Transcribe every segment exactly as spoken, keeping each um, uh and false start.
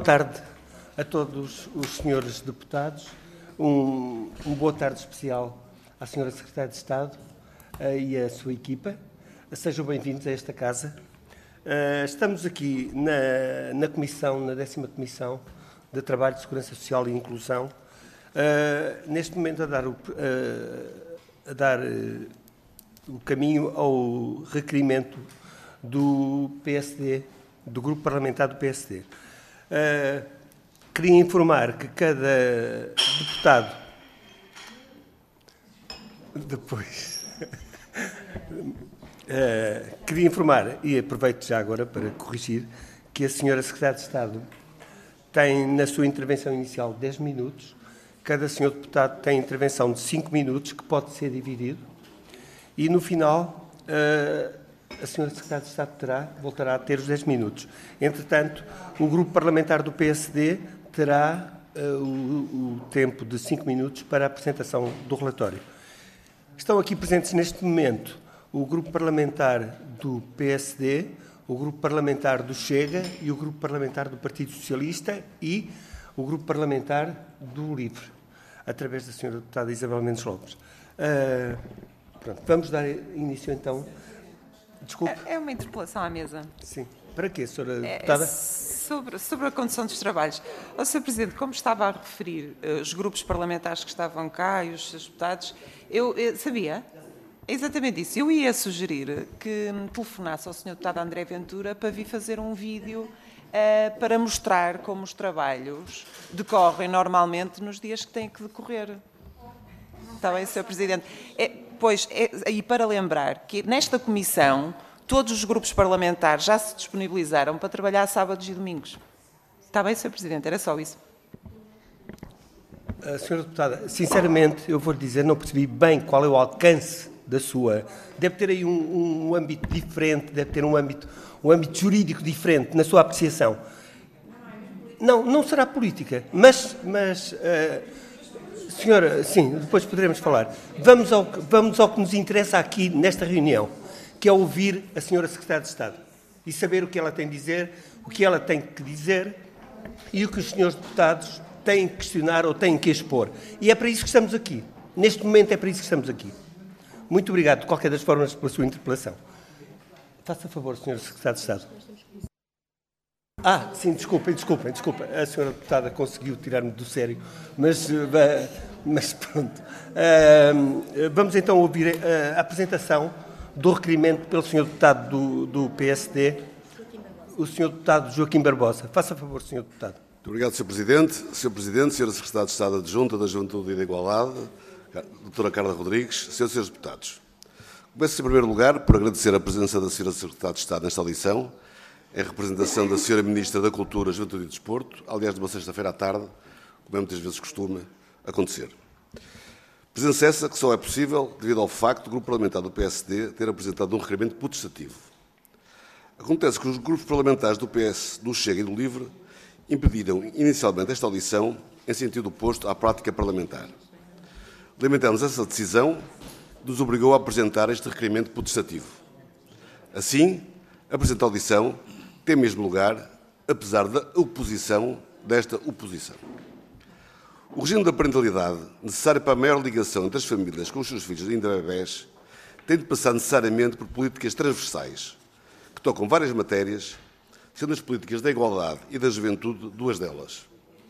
tarde a todos os senhores deputados, um, um boa tarde especial à senhora Secretária de Estado uh, e à sua equipa. Sejam bem-vindos a esta casa. Uh, estamos aqui na, na comissão, na décima Comissão de Trabalho, Segurança Social e Inclusão, uh, neste momento a dar o, uh, a dar, uh, o caminho ao requerimento do P S D, do Grupo Parlamentar do P S D. Uh, queria informar que cada deputado, depois, uh, queria informar, e aproveito já agora para corrigir, que a senhora Secretária de Estado tem na sua intervenção inicial dez minutos, cada senhor deputado tem intervenção de cinco minutos, que pode ser dividido, e no final uh, a senhora Secretária de Estado terá, voltará a ter os dez minutos. Entretanto, o Grupo Parlamentar do P S D terá uh, o, o tempo de cinco minutos para a apresentação do relatório. Estão aqui presentes neste momento o Grupo Parlamentar do P S D, o Grupo Parlamentar do Chega e o Grupo Parlamentar do Partido Socialista e o Grupo Parlamentar do Livre, através da senhora deputada Isabel Mendes Lopes. Uh, pronto, vamos dar início então. Desculpe. É uma interpelação à mesa. Sim. Para quê, senhora deputada? É sobre, sobre a condução dos trabalhos. Ó, senhor Presidente, como estava a referir uh, os grupos parlamentares que estavam cá e os seus deputados, eu, eu sabia? É exatamente isso. Eu ia sugerir que me telefonasse ao senhor deputado André Ventura para vir fazer um vídeo uh, para mostrar como os trabalhos decorrem normalmente nos dias que têm que decorrer. Está bem, senhor Presidente? É, Pois, é, e para lembrar que nesta comissão todos os grupos parlamentares já se disponibilizaram para trabalhar sábados e domingos. Está bem, senhor Presidente? Era só isso. A senhora deputada, sinceramente, eu vou-lhe dizer, não percebi bem qual é o alcance da sua... Deve ter aí um, um âmbito diferente, deve ter um âmbito, um âmbito jurídico diferente na sua apreciação. Não, não será política, mas... mas uh, senhora, sim, depois poderemos falar. Vamos ao, vamos ao que nos interessa aqui nesta reunião, que é ouvir a senhora Secretária de Estado e saber o que ela tem a dizer, o que ela tem que dizer e o que os senhores deputados têm que questionar ou têm que expor. E é para isso que estamos aqui. Neste momento é para isso que estamos aqui. Muito obrigado, de qualquer das formas, pela sua interpelação. Faça favor, senhora Secretária de Estado. Ah, sim, desculpem, desculpem, desculpem. A senhora deputada conseguiu tirar-me do sério, mas, mas pronto. Uh, vamos então ouvir a apresentação do requerimento pelo senhor deputado do, do P S D, o senhor deputado Joaquim Barbosa. Faça favor, senhor deputado. Muito obrigado, senhor Presidente. senhor Presidente, senhora Secretária de Estado Adjunta da Juventude e da Igualdade, doutora Carla Rodrigues, senhores e senhores deputados. Começo, em primeiro lugar, por agradecer a presença da senhora Secretária de Estado nesta audição, em representação da senhora Ministra da Cultura, Juventude e Desporto, aliás, de uma sexta-feira à tarde, como é muitas vezes costuma acontecer. Presença essa que só é possível devido ao facto do Grupo Parlamentar do P S D ter apresentado um requerimento potestativo. Acontece que os grupos parlamentares do P S, do Chega e do Livre impediram inicialmente esta audição em sentido oposto à prática parlamentar. Lamentamos essa decisão que nos obrigou a apresentar este requerimento potestativo. Assim, a presente audição tem mesmo lugar, apesar da oposição desta oposição. O regime da parentalidade, necessário para a maior ligação entre as famílias com os seus filhos ainda bebés, tem de passar necessariamente por políticas transversais, que tocam várias matérias, sendo as políticas da igualdade e da juventude duas delas.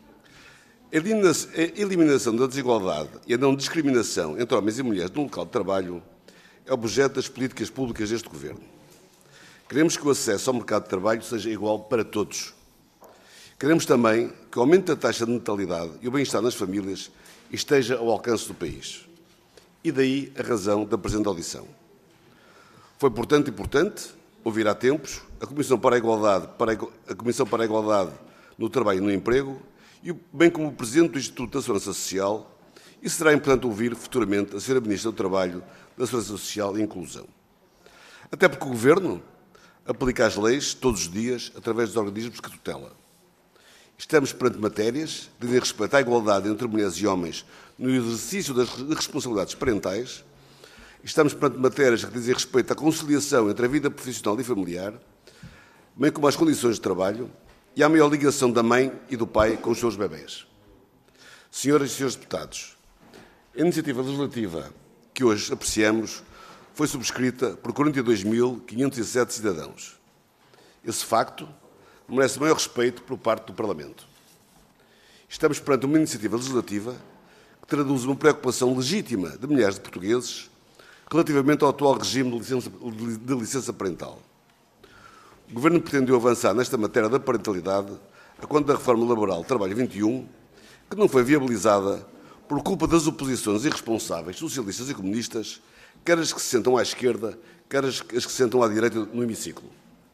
A eliminação da desigualdade e a não discriminação entre homens e mulheres no local de trabalho é objeto das políticas públicas deste Governo. Queremos que o acesso ao mercado de trabalho seja igual para todos. Queremos também que o aumento da taxa de natalidade e o bem-estar nas famílias esteja ao alcance do país. E daí a razão da presente audição. Foi, portanto, importante ouvir há tempos a Comissão para a Igualdade, para a Comissão para a Igualdade no Trabalho e no Emprego, e bem como o Presidente do Instituto da Segurança Social, e será importante ouvir futuramente a senhora Ministra do Trabalho, da Segurança Social e Inclusão. Até porque o Governo aplica as leis todos os dias através dos organismos que tutela. Estamos perante matérias que dizem respeito à igualdade entre mulheres e homens no exercício das responsabilidades parentais. Estamos perante matérias que dizem respeito à conciliação entre a vida profissional e familiar, bem como às condições de trabalho, e à maior ligação da mãe e do pai com os seus bebés. Senhoras e senhores deputados, a iniciativa legislativa que hoje apreciamos foi subscrita por quarenta e dois mil quinhentos e sete cidadãos. Esse facto merece maior respeito por parte do Parlamento. Estamos perante uma iniciativa legislativa que traduz uma preocupação legítima de milhares de portugueses relativamente ao atual regime de licença, de licença parental. O Governo pretendeu avançar nesta matéria da parentalidade a conta da reforma laboral Trabalho vinte e um, que não foi viabilizada por culpa das oposições irresponsáveis socialistas e comunistas, quer as que se sentam à esquerda, quer as que se sentam à direita no hemiciclo.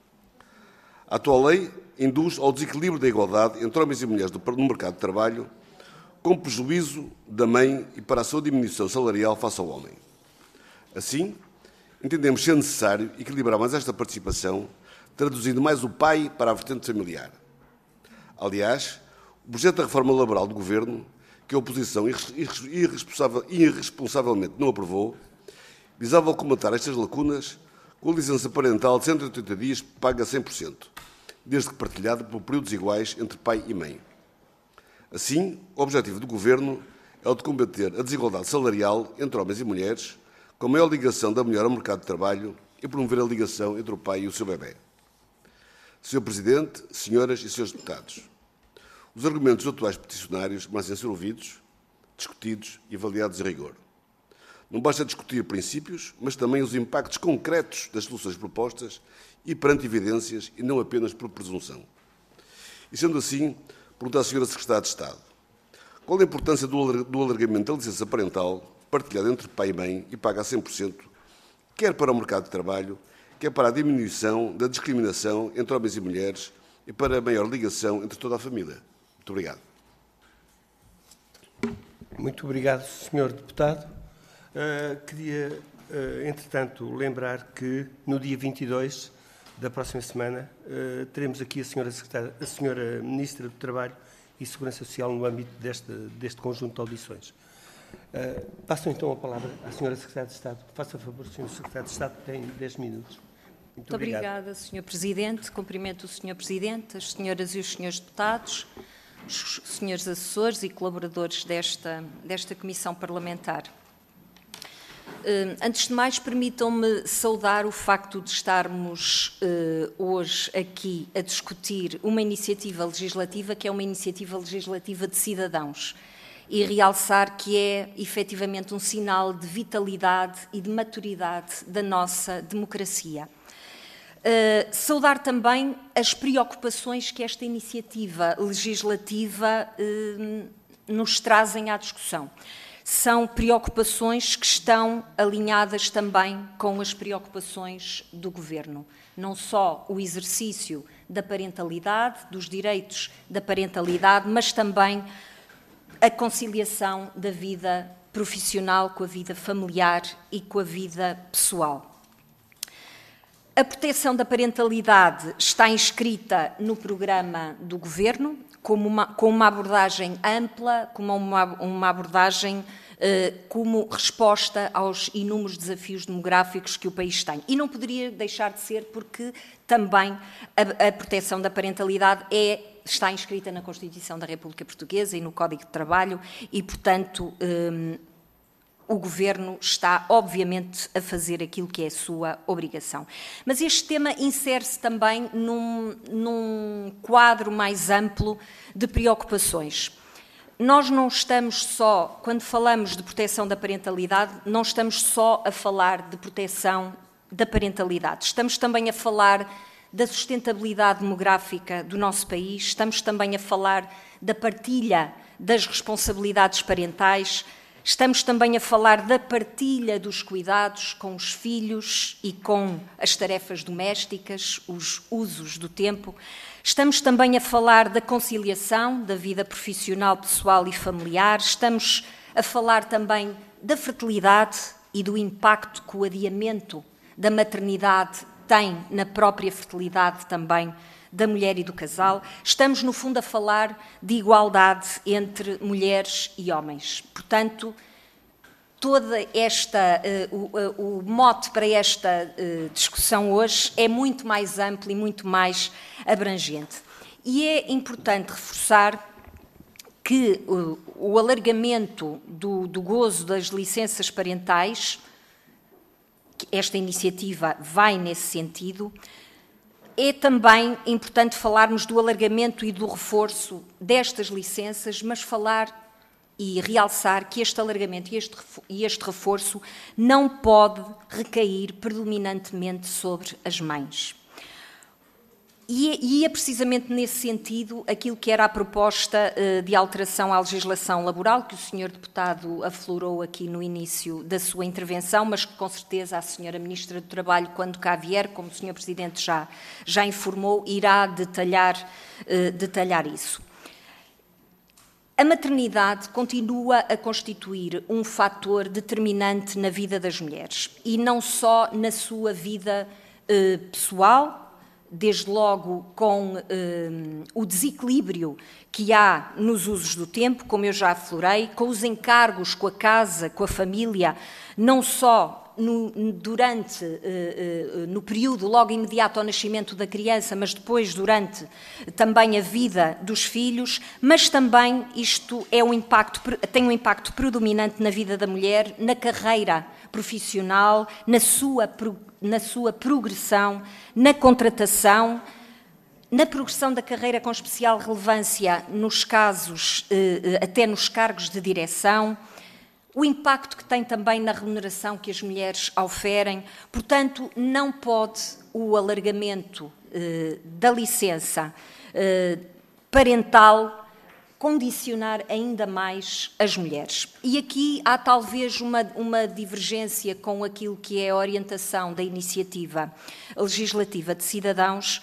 A atual lei induz ao desequilíbrio da igualdade entre homens e mulheres no mercado de trabalho, com prejuízo da mãe e para a sua diminuição salarial face ao homem. Assim, entendemos ser necessário equilibrar mais esta participação, traduzindo mais o pai para a vertente familiar. Aliás, o projeto da reforma laboral do Governo, que a oposição irresponsável, irresponsavelmente não aprovou, visava comatar estas lacunas com a licença parental de cento e oitenta dias paga cem por cento, desde que partilhada por períodos iguais entre pai e mãe. Assim, o objetivo do Governo é o de combater a desigualdade salarial entre homens e mulheres, com a maior ligação da mulher ao mercado de trabalho e promover a ligação entre o pai e o seu bebé. senhor Presidente, senhoras e senhores deputados, os argumentos dos atuais peticionários merecem ser ouvidos, discutidos e avaliados em rigor. Não basta discutir princípios, mas também os impactos concretos das soluções propostas e perante evidências e não apenas por presunção. E sendo assim, pergunto à senhora Secretária de Estado, qual a importância do alargamento da licença parental partilhada entre pai e mãe e paga a cem por cento, quer para o mercado de trabalho, quer para a diminuição da discriminação entre homens e mulheres e para a maior ligação entre toda a família? Muito obrigado. Muito obrigado, senhor Deputado. Uh, queria, uh, entretanto, lembrar que no dia vinte e dois da próxima semana uh, teremos aqui a senhora, Secretária, a senhora Ministra do Trabalho e Segurança Social no âmbito deste, deste conjunto de audições. Uh, passo então a palavra à senhora Secretária de Estado. Faça favor, senhor Secretário de Estado, tem dez minutos. Muito, Muito obrigada, senhor Presidente. Cumprimento o senhor Presidente, as senhoras e os senhores deputados, os senhores assessores e colaboradores desta, desta Comissão Parlamentar. Uh, antes de mais, permitam-me saudar o facto de estarmos uh, hoje aqui a discutir uma iniciativa legislativa que é uma iniciativa legislativa de cidadãos e realçar que é efetivamente um sinal de vitalidade e de maturidade da nossa democracia. Uh, saudar também as preocupações que esta iniciativa legislativa uh, nos trazem à discussão. São preocupações que estão alinhadas também com as preocupações do Governo. Não só o exercício da parentalidade, dos direitos da parentalidade, mas também a conciliação da vida profissional com a vida familiar e com a vida pessoal. A proteção da parentalidade está inscrita no programa do Governo, como uma, com uma abordagem ampla, como uma, uma abordagem eh, como resposta aos inúmeros desafios demográficos que o país tem. E não poderia deixar de ser porque também a, a proteção da parentalidade é, está inscrita na Constituição da República Portuguesa e no Código de Trabalho e, portanto, eh, o Governo está, obviamente, a fazer aquilo que é a sua obrigação. Mas este tema insere-se também num, num quadro mais amplo de preocupações. Nós não estamos só, quando falamos de proteção da parentalidade, não estamos só a falar de proteção da parentalidade. Estamos também a falar da sustentabilidade demográfica do nosso país, estamos também a falar da partilha das responsabilidades parentais. Estamos também a falar da partilha dos cuidados com os filhos e com as tarefas domésticas, os usos do tempo. Estamos também a falar da conciliação da vida profissional, pessoal e familiar. Estamos a falar também da fertilidade e do impacto que o adiamento da maternidade tem na própria fertilidade também da mulher e do casal. Estamos, no fundo, a falar de igualdade entre mulheres e homens. Portanto, toda esta, uh, o, o mote para esta uh, discussão hoje é muito mais amplo e muito mais abrangente. E é importante reforçar que o, o alargamento do, do gozo das licenças parentais, esta iniciativa vai nesse sentido. É também importante falarmos do alargamento e do reforço destas licenças, mas falar e realçar que este alargamento e este, e este reforço não pode recair predominantemente sobre as mães. E é precisamente nesse sentido aquilo que era a proposta de alteração à legislação laboral, que o senhor deputado aflorou aqui no início da sua intervenção, mas que com certeza a senhora Ministra do Trabalho, quando cá vier, como o senhor Presidente já, já informou, irá detalhar, detalhar isso. A maternidade continua a constituir um fator determinante na vida das mulheres, e não só na sua vida pessoal, desde logo com eh, o desequilíbrio que há nos usos do tempo, como eu já aflorei, com os encargos com a casa, com a família, não só no, durante, eh, eh, no período logo imediato ao nascimento da criança, mas depois durante também a vida dos filhos, mas também isto é um impacto, tem um impacto predominante na vida da mulher, na carreira profissional, na sua na sua progressão, na contratação, na progressão da carreira com especial relevância nos casos, até nos cargos de direção, o impacto que tem também na remuneração que as mulheres oferem. Portanto, não pode o alargamento da licença parental condicionar ainda mais as mulheres. E aqui há talvez uma, uma divergência com aquilo que é a orientação da iniciativa legislativa de cidadãos,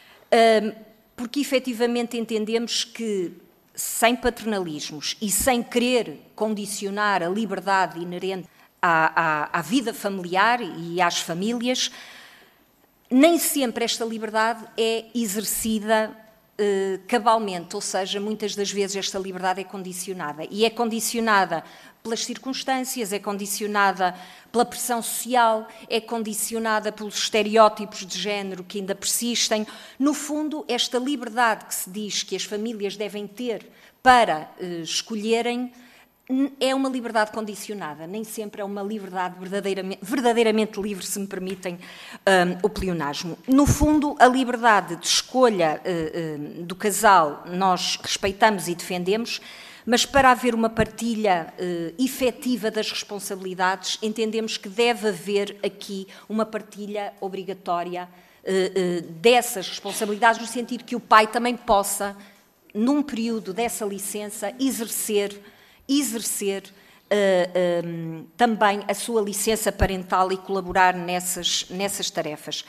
porque efetivamente entendemos que, sem paternalismos e sem querer condicionar a liberdade inerente à, à, à vida familiar e às famílias, nem sempre esta liberdade é exercida cabalmente, ou seja, muitas das vezes esta liberdade é condicionada. E é condicionada pelas circunstâncias, é condicionada pela pressão social, é condicionada pelos estereótipos de género que ainda persistem. No fundo, esta liberdade que se diz que as famílias devem ter para uh, escolherem é uma liberdade condicionada, nem sempre é uma liberdade verdadeiramente, verdadeiramente livre, se me permitem um, o pleonasmo. No fundo, a liberdade de escolha uh, uh, do casal nós respeitamos e defendemos, mas para haver uma partilha uh, efetiva das responsabilidades, entendemos que deve haver aqui uma partilha obrigatória uh, uh, dessas responsabilidades, no sentido que o pai também possa, num período dessa licença, exercer exercer uh, um, também a sua licença parental e colaborar nessas, nessas tarefas.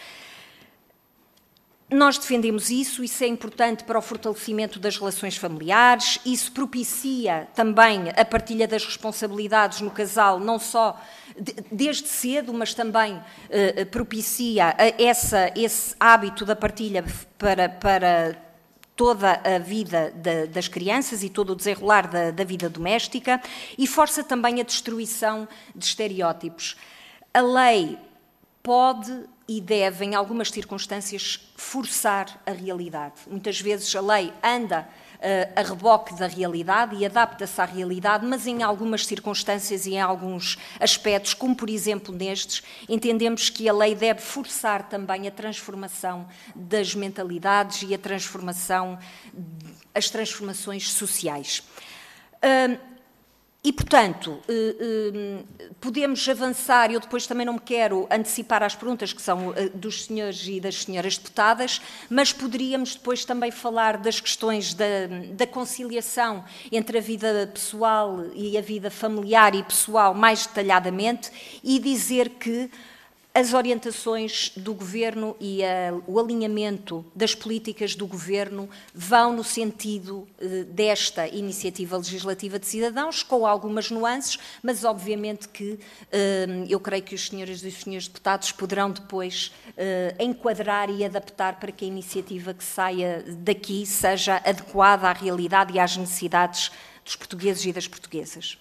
Nós defendemos isso, isso é importante para o fortalecimento das relações familiares, isso propicia também a partilha das responsabilidades no casal, não só de, desde cedo, mas também uh, propicia essa, esse hábito da partilha para... para toda a vida da, das crianças e todo o desenrolar da, da vida doméstica, e força também a destruição de estereótipos. A lei pode e deve, em algumas circunstâncias, forçar a realidade. Muitas vezes a lei anda uh, a reboque da realidade e adapta-se à realidade, mas em algumas circunstâncias e em alguns aspectos, como por exemplo nestes, entendemos que a lei deve forçar também a transformação das mentalidades e a transformação, as transformações sociais. Uh, E, portanto, podemos avançar, eu depois também não me quero antecipar às perguntas que são dos senhores e das senhoras deputadas, mas poderíamos depois também falar das questões da, da conciliação entre a vida pessoal e a vida familiar e pessoal mais detalhadamente, e dizer que as orientações do Governo e a, o alinhamento das políticas do Governo vão no sentido eh, desta iniciativa legislativa de cidadãos, com algumas nuances, mas obviamente que eh, eu creio que os senhores e os senhores deputados poderão depois eh, enquadrar e adaptar para que a iniciativa que saia daqui seja adequada à realidade e às necessidades dos portugueses e das portuguesas.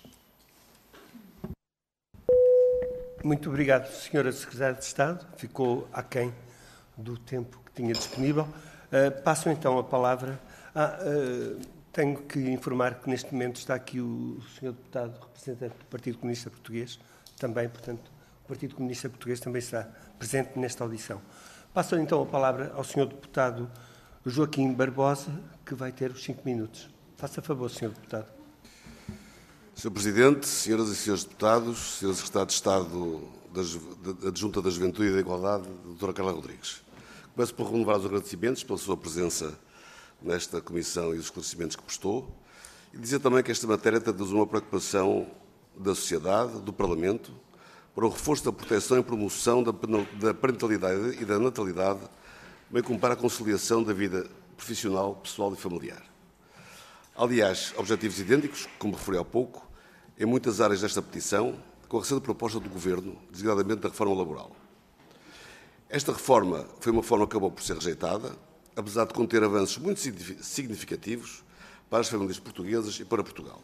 Muito obrigado, senhora Secretária de Estado. Ficou aquém do tempo que tinha disponível. Uh, passo então a palavra. Ah, uh, tenho que informar que neste momento está aqui o senhor deputado representante do Partido Comunista Português, também, portanto, o Partido Comunista Português também está presente nesta audição. Passo então a palavra ao senhor deputado Joaquim Barbosa, que vai ter os cinco minutos. Faça favor, senhor deputado. senhor Presidente, senhoras e senhores deputados, senhor Secretário de Estado da Adjunta da Juventude e da Igualdade, doutora Carla Rodrigues. Começo por renovar os agradecimentos pela sua presença nesta comissão e os esclarecimentos que prestou, e dizer também que esta matéria traduz uma preocupação da sociedade, do Parlamento, para o reforço da proteção e promoção da parentalidade e da natalidade, bem como para a conciliação da vida profissional, pessoal e familiar. Aliás, objetivos idênticos, como referi há pouco, em muitas áreas desta petição, com a recente proposta do Governo, designadamente da reforma laboral. Esta reforma foi uma reforma que acabou por ser rejeitada, apesar de conter avanços muito significativos para as famílias portuguesas e para Portugal.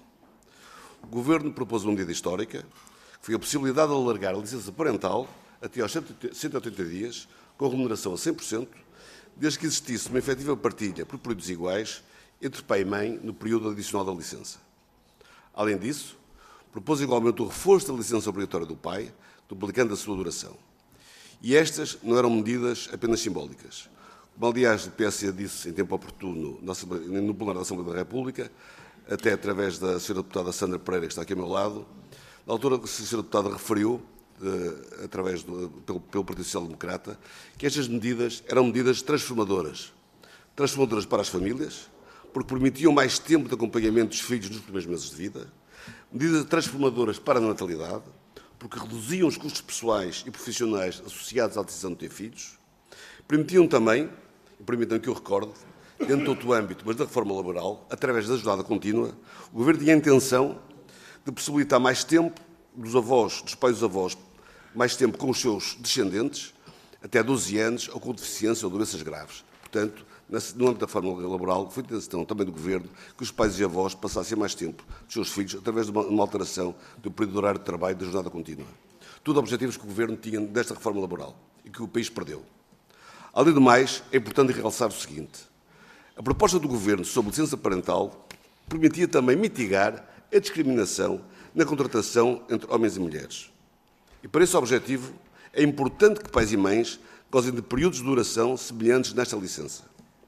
O Governo propôs uma medida histórica, que foi a possibilidade de alargar a licença parental até aos cento e oitenta dias, com remuneração a cem por cento, desde que existisse uma efetiva partilha por períodos iguais entre pai e mãe no período adicional da licença. Além disso, propôs igualmente o reforço da licença obrigatória do pai, duplicando a sua duração. E estas não eram medidas apenas simbólicas. Como, aliás, o P S C disse em tempo oportuno no plenário da Assembleia da República, até através da senhora deputada Sandra Pereira, que está aqui ao meu lado, na altura que a senhora deputada referiu, de, através do, pelo, pelo Partido Social Democrata, que estas medidas eram medidas transformadoras. Transformadoras para as famílias, porque permitiam mais tempo de acompanhamento dos filhos nos primeiros meses de vida, medidas transformadoras para a natalidade, porque reduziam os custos pessoais e profissionais associados à decisão de ter filhos, permitiam também, e permitam que eu recorde, dentro de outro âmbito, mas da reforma laboral, através da jornada contínua, o Governo tinha a intenção de possibilitar mais tempo dos avós, dos pais dos avós, mais tempo com os seus descendentes, até doze anos, ou com deficiência ou doenças graves. Portanto, no âmbito da reforma laboral, foi a intenção também do Governo que os pais e avós passassem mais tempo dos seus filhos através de uma, uma alteração do período de horário de trabalho da jornada contínua. Tudo objetivos que o Governo tinha desta reforma laboral e que o país perdeu. Além do mais, é importante realçar o seguinte. A proposta do Governo sobre licença parental permitia também mitigar a discriminação na contratação entre homens e mulheres. E para esse objetivo, é importante que pais e mães gozem de períodos de duração semelhantes nesta licença.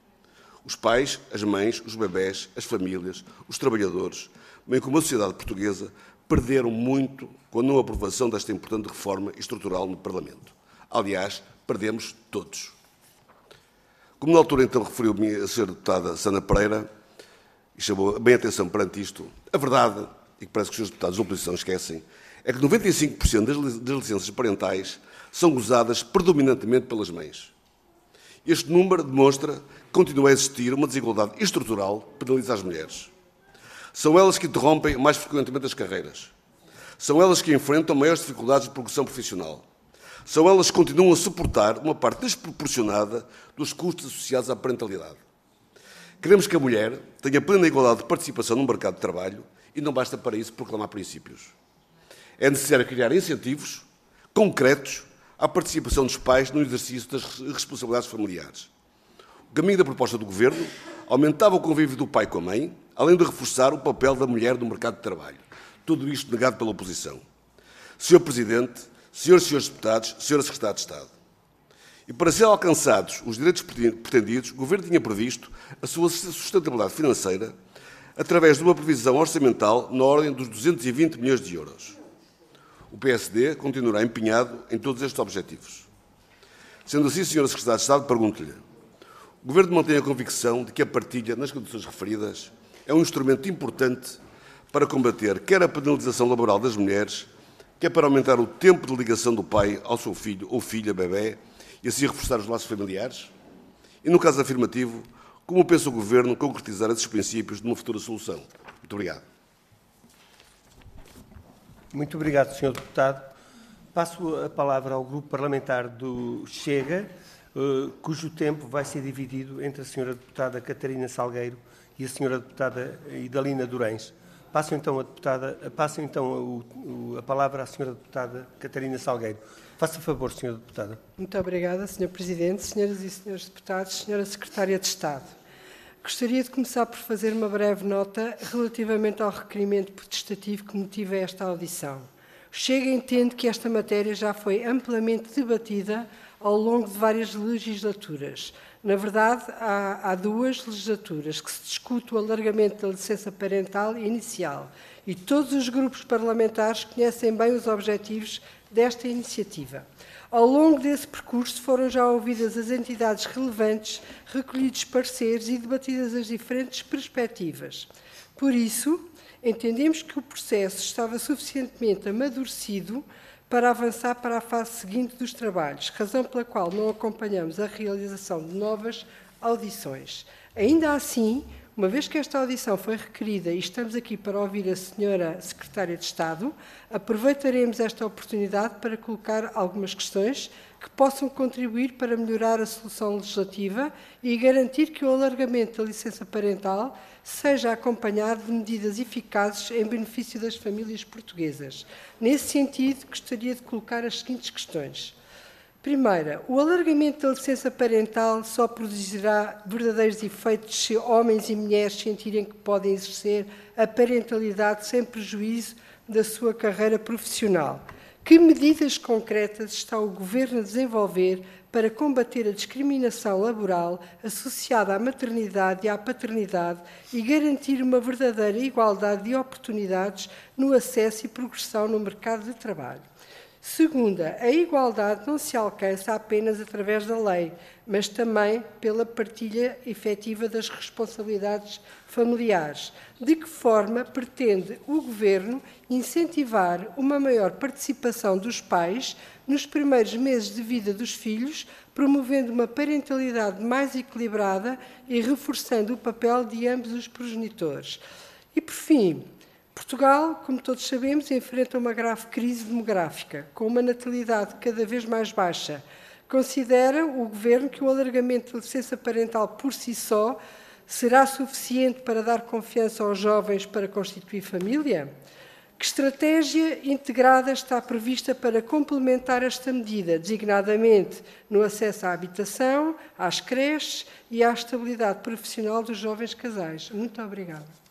Os pais, as mães, os bebés, as famílias, os trabalhadores, bem como a sociedade portuguesa, perderam muito com a não aprovação desta importante reforma estrutural no Parlamento. Aliás, perdemos todos. Como na altura então referiu-me a senhora deputada Sandra Pereira, e chamou bem a atenção perante isto, a verdade, e que parece que os senhores deputados da oposição esquecem, é que noventa e cinco por cento das, das licenças parentais são gozadas predominantemente pelas mães. Este número demonstra que continua a existir uma desigualdade estrutural que penaliza as mulheres. São elas que interrompem mais frequentemente as carreiras. São elas que enfrentam maiores dificuldades de progressão profissional. São elas que continuam a suportar uma parte desproporcionada dos custos associados à parentalidade. Queremos que a mulher tenha plena igualdade de participação no mercado de trabalho e não basta para isso proclamar princípios. É necessário criar incentivos concretos à participação dos pais no exercício das responsabilidades familiares. O caminho da proposta do Governo aumentava o convívio do pai com a mãe, além de reforçar o papel da mulher no mercado de trabalho. Tudo isto negado pela oposição. senhor Presidente, senhores e senhores deputados, senhora Secretária de Estado, e para serem alcançados os direitos pretendidos, o Governo tinha previsto a sua sustentabilidade financeira através de uma previsão orçamental na ordem dos duzentos e vinte milhões de euros. O P S D continuará empenhado em todos estes objetivos. Sendo assim, senhora Secretária de Estado, pergunto-lhe, o Governo mantém a convicção de que a partilha, nas condições referidas, é um instrumento importante para combater quer a penalização laboral das mulheres, quer para aumentar o tempo de ligação do pai ao seu filho ou filha, bebé, e assim reforçar os laços familiares? E, no caso afirmativo, como pensa o Governo concretizar esses princípios numa futura solução? Muito obrigado. Muito obrigado, senhor Deputado. Passo a palavra ao Grupo Parlamentar do Chega, cujo tempo vai ser dividido entre a senhora Deputada Catarina Salgueiro e a senhora Deputada Idalina Durães. Passo então a deputada, passo então a, a palavra à senhora deputada Catarina Salgueiro. Faça favor, senhora deputada. Muito obrigada, senhor Presidente, senhoras e senhores deputados, senhora Secretária de Estado. Gostaria de começar por fazer uma breve nota relativamente ao requerimento protestativo que motiva esta audição. O Chega entende que esta matéria já foi amplamente debatida ao longo de várias legislaturas. Na verdade, há, há duas legislaturas que se discute o alargamento da licença parental inicial e todos os grupos parlamentares conhecem bem os objetivos desta iniciativa. Ao longo desse percurso foram já ouvidas as entidades relevantes, recolhidos pareceres e debatidas as diferentes perspectivas. Por isso, entendemos que o processo estava suficientemente amadurecido para avançar para a fase seguinte dos trabalhos, razão pela qual não acompanhamos a realização de novas audições. Ainda assim, uma vez que esta audição foi requerida e estamos aqui para ouvir a senhora Secretária de Estado, aproveitaremos esta oportunidade para colocar algumas questões que possam contribuir para melhorar a solução legislativa e garantir que o alargamento da licença parental seja acompanhado de medidas eficazes em benefício das famílias portuguesas. Nesse sentido, gostaria de colocar as seguintes questões. Primeira, o alargamento da licença parental só produzirá verdadeiros efeitos se homens e mulheres sentirem que podem exercer a parentalidade sem prejuízo da sua carreira profissional. Que medidas concretas está o Governo a desenvolver para combater a discriminação laboral associada à maternidade e à paternidade e garantir uma verdadeira igualdade de oportunidades no acesso e progressão no mercado de trabalho? Segunda, a igualdade não se alcança apenas através da lei, mas também pela partilha efetiva das responsabilidades familiares. De que forma pretende o Governo incentivar uma maior participação dos pais nos primeiros meses de vida dos filhos, promovendo uma parentalidade mais equilibrada e reforçando o papel de ambos os progenitores? E, por fim, Portugal, como todos sabemos, enfrenta uma grave crise demográfica, com uma natalidade cada vez mais baixa. Considera o Governo que o alargamento da licença parental por si só será suficiente para dar confiança aos jovens para constituir família? Que estratégia integrada está prevista para complementar esta medida, designadamente no acesso à habitação, às creches e à estabilidade profissional dos jovens casais? Muito obrigada.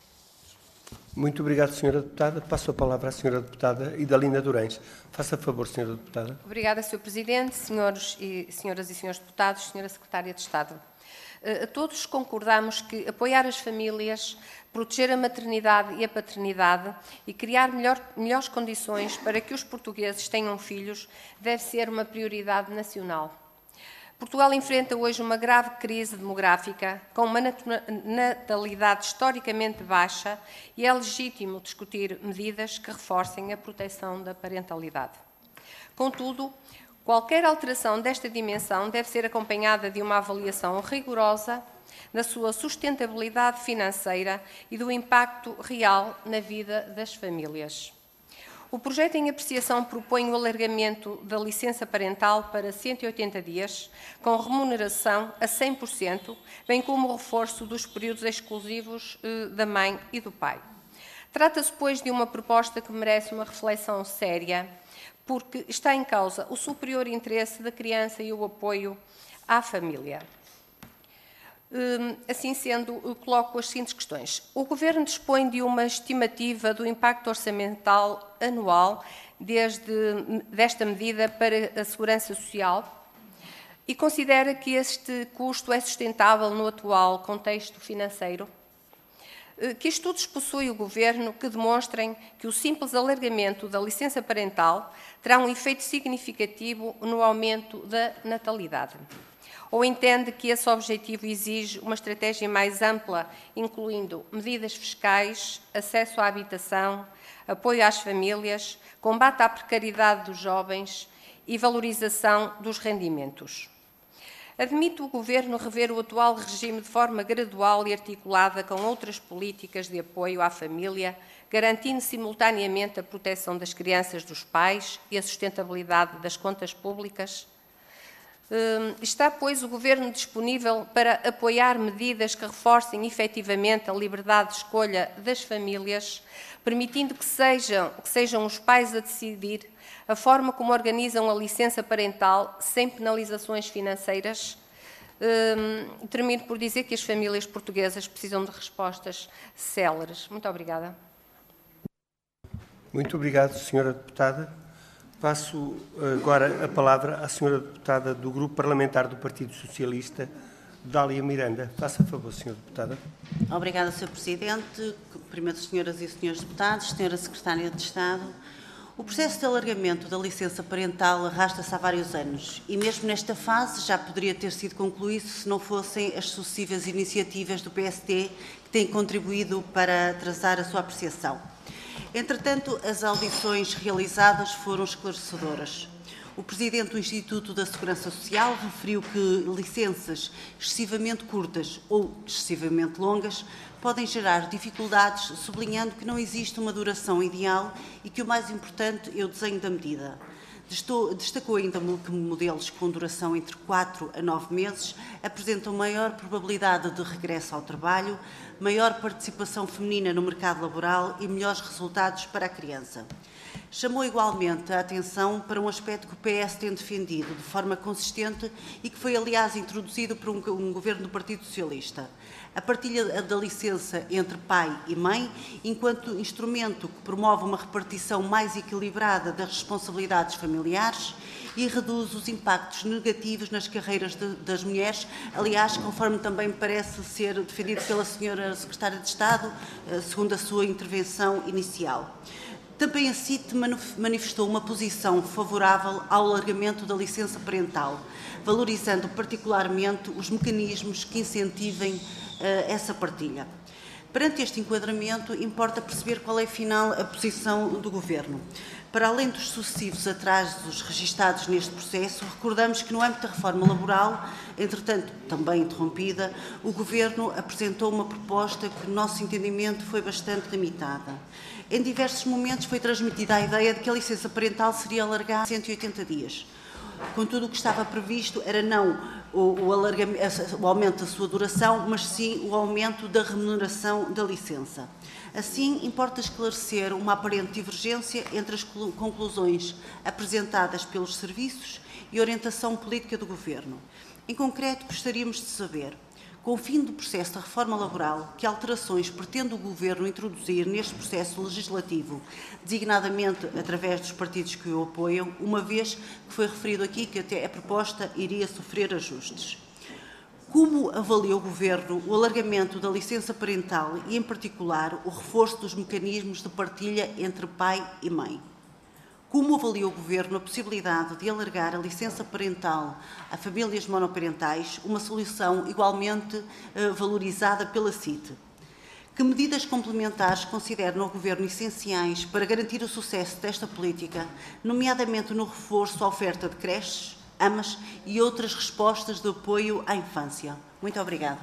Muito obrigado, senhora deputada. Passo a palavra à senhora deputada Idalina Durães. Faça favor, senhora deputada. Obrigada, senhor Presidente, senhores e, senhoras e senhores deputados, senhora Secretária de Estado. Uh, todos concordamos que apoiar as famílias, proteger a maternidade e a paternidade e criar melhor, melhores condições para que os portugueses tenham filhos deve ser uma prioridade nacional. Portugal enfrenta hoje uma grave crise demográfica, com uma natalidade historicamente baixa, e é legítimo discutir medidas que reforcem a proteção da parentalidade. Contudo, qualquer alteração desta dimensão deve ser acompanhada de uma avaliação rigorosa da sua sustentabilidade financeira e do impacto real na vida das famílias. O projeto em apreciação propõe o alargamento da licença parental para cento e oitenta dias, com remuneração a cem por cento, bem como o reforço dos períodos exclusivos da mãe e do pai. Trata-se, pois, de uma proposta que merece uma reflexão séria, porque está em causa o superior interesse da criança e o apoio à família. Assim sendo, coloco as seguintes questões. O Governo dispõe de uma estimativa do impacto orçamental anual desde, desta medida para a segurança social e considera que este custo é sustentável no atual contexto financeiro? Que estudos possui o Governo que demonstrem que o simples alargamento da licença parental terá um efeito significativo no aumento da natalidade? Ou entende que esse objetivo exige uma estratégia mais ampla, incluindo medidas fiscais, acesso à habitação, apoio às famílias, combate à precariedade dos jovens e valorização dos rendimentos? Admite o Governo rever o atual regime de forma gradual e articulada com outras políticas de apoio à família, garantindo simultaneamente a proteção das crianças dos pais e a sustentabilidade das contas públicas? Está, pois, o Governo disponível para apoiar medidas que reforcem efetivamente a liberdade de escolha das famílias, permitindo que sejam, que sejam os pais a decidir a forma como organizam a licença parental sem penalizações financeiras? Hum, termino por dizer que as famílias portuguesas precisam de respostas céleres. Muito obrigada. Muito obrigado, senhora Deputada. Passo agora a palavra à senhora Deputada do Grupo Parlamentar do Partido Socialista, Dália Miranda. Faça favor, senhora Deputada. Obrigada, senhor Presidente. Primeiro, senhoras e senhores deputados, senhora Secretária de Estado. O processo de alargamento da licença parental arrasta-se há vários anos e mesmo nesta fase já poderia ter sido concluído se não fossem as sucessivas iniciativas do P S D que têm contribuído para atrasar a sua apreciação. Entretanto, as audições realizadas foram esclarecedoras. O Presidente do Instituto da Segurança Social referiu que licenças excessivamente curtas ou excessivamente longas podem gerar dificuldades, sublinhando que não existe uma duração ideal e que o mais importante é o desenho da medida. Destacou ainda que modelos com duração entre quatro a nove meses apresentam maior probabilidade de regresso ao trabalho, maior participação feminina no mercado laboral e melhores resultados para a criança. Chamou igualmente a atenção para um aspecto que o P S tem defendido de forma consistente e que foi, aliás, introduzido por um, um governo do Partido Socialista. A partilha da licença entre pai e mãe, enquanto instrumento que promove uma repartição mais equilibrada das responsabilidades familiares e reduz os impactos negativos nas carreiras de, das mulheres, aliás, conforme também parece ser defendido pela senhora Secretária de Estado, segundo a sua intervenção inicial. Também a C I T manifestou uma posição favorável ao alargamento da licença parental, valorizando particularmente os mecanismos que incentivem uh, essa partilha. Perante este enquadramento, importa perceber qual é, afinal, a posição do Governo. Para além dos sucessivos atrasos registados neste processo, recordamos que no âmbito da reforma laboral, entretanto também interrompida, o Governo apresentou uma proposta que, no nosso entendimento, foi bastante limitada. Em diversos momentos foi transmitida a ideia de que a licença parental seria alargada a cento e oitenta dias. Contudo, o que estava previsto era não o, o, o aumento da sua duração, mas sim o aumento da remuneração da licença. Assim, importa esclarecer uma aparente divergência entre as conclusões apresentadas pelos serviços e a orientação política do Governo. Em concreto, gostaríamos de saber, com o fim do processo da reforma laboral, que alterações pretende o Governo introduzir neste processo legislativo, designadamente através dos partidos que o apoiam, uma vez que foi referido aqui que até a proposta iria sofrer ajustes. Como avalia o Governo o alargamento da licença parental e, em particular, o reforço dos mecanismos de partilha entre pai e mãe? Como avalia o Governo a possibilidade de alargar a licença parental a famílias monoparentais, uma solução igualmente eh, valorizada pela C I T? Que medidas complementares consideram o Governo essenciais para garantir o sucesso desta política, nomeadamente no reforço à oferta de creches, amas e outras respostas de apoio à infância? Muito obrigada.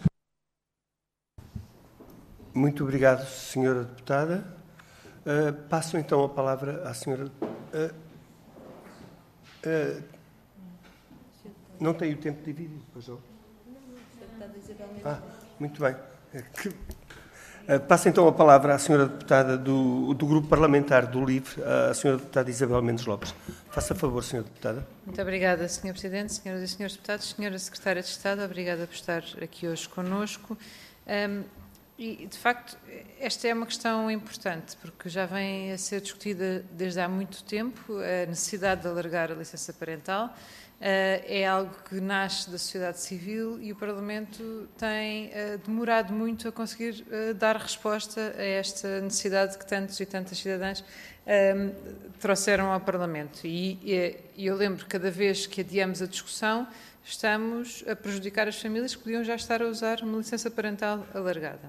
Muito obrigado, senhora Deputada. Uh, passo então a palavra à senhora... Uh, uh, não tem o tempo dividido, pois não? Ah, muito bem. Uh, passo então a palavra à senhora Deputada do, do Grupo Parlamentar do LIVRE, à senhora Deputada Isabel Mendes Lopes. Faça favor, senhora Deputada. Muito obrigada, senhor Presidente, senhoras e senhores deputados, senhora Secretária de Estado, obrigada por estar aqui hoje conosco. Um, E, de facto, esta é uma questão importante, porque já vem a ser discutida desde há muito tempo a necessidade de alargar a licença parental. É algo que nasce da sociedade civil e o Parlamento tem demorado muito a conseguir dar resposta a esta necessidade que tantos e tantas cidadãs trouxeram ao Parlamento. E eu lembro, cada vez que adiamos a discussão, estamos a prejudicar as famílias que podiam já estar a usar uma licença parental alargada.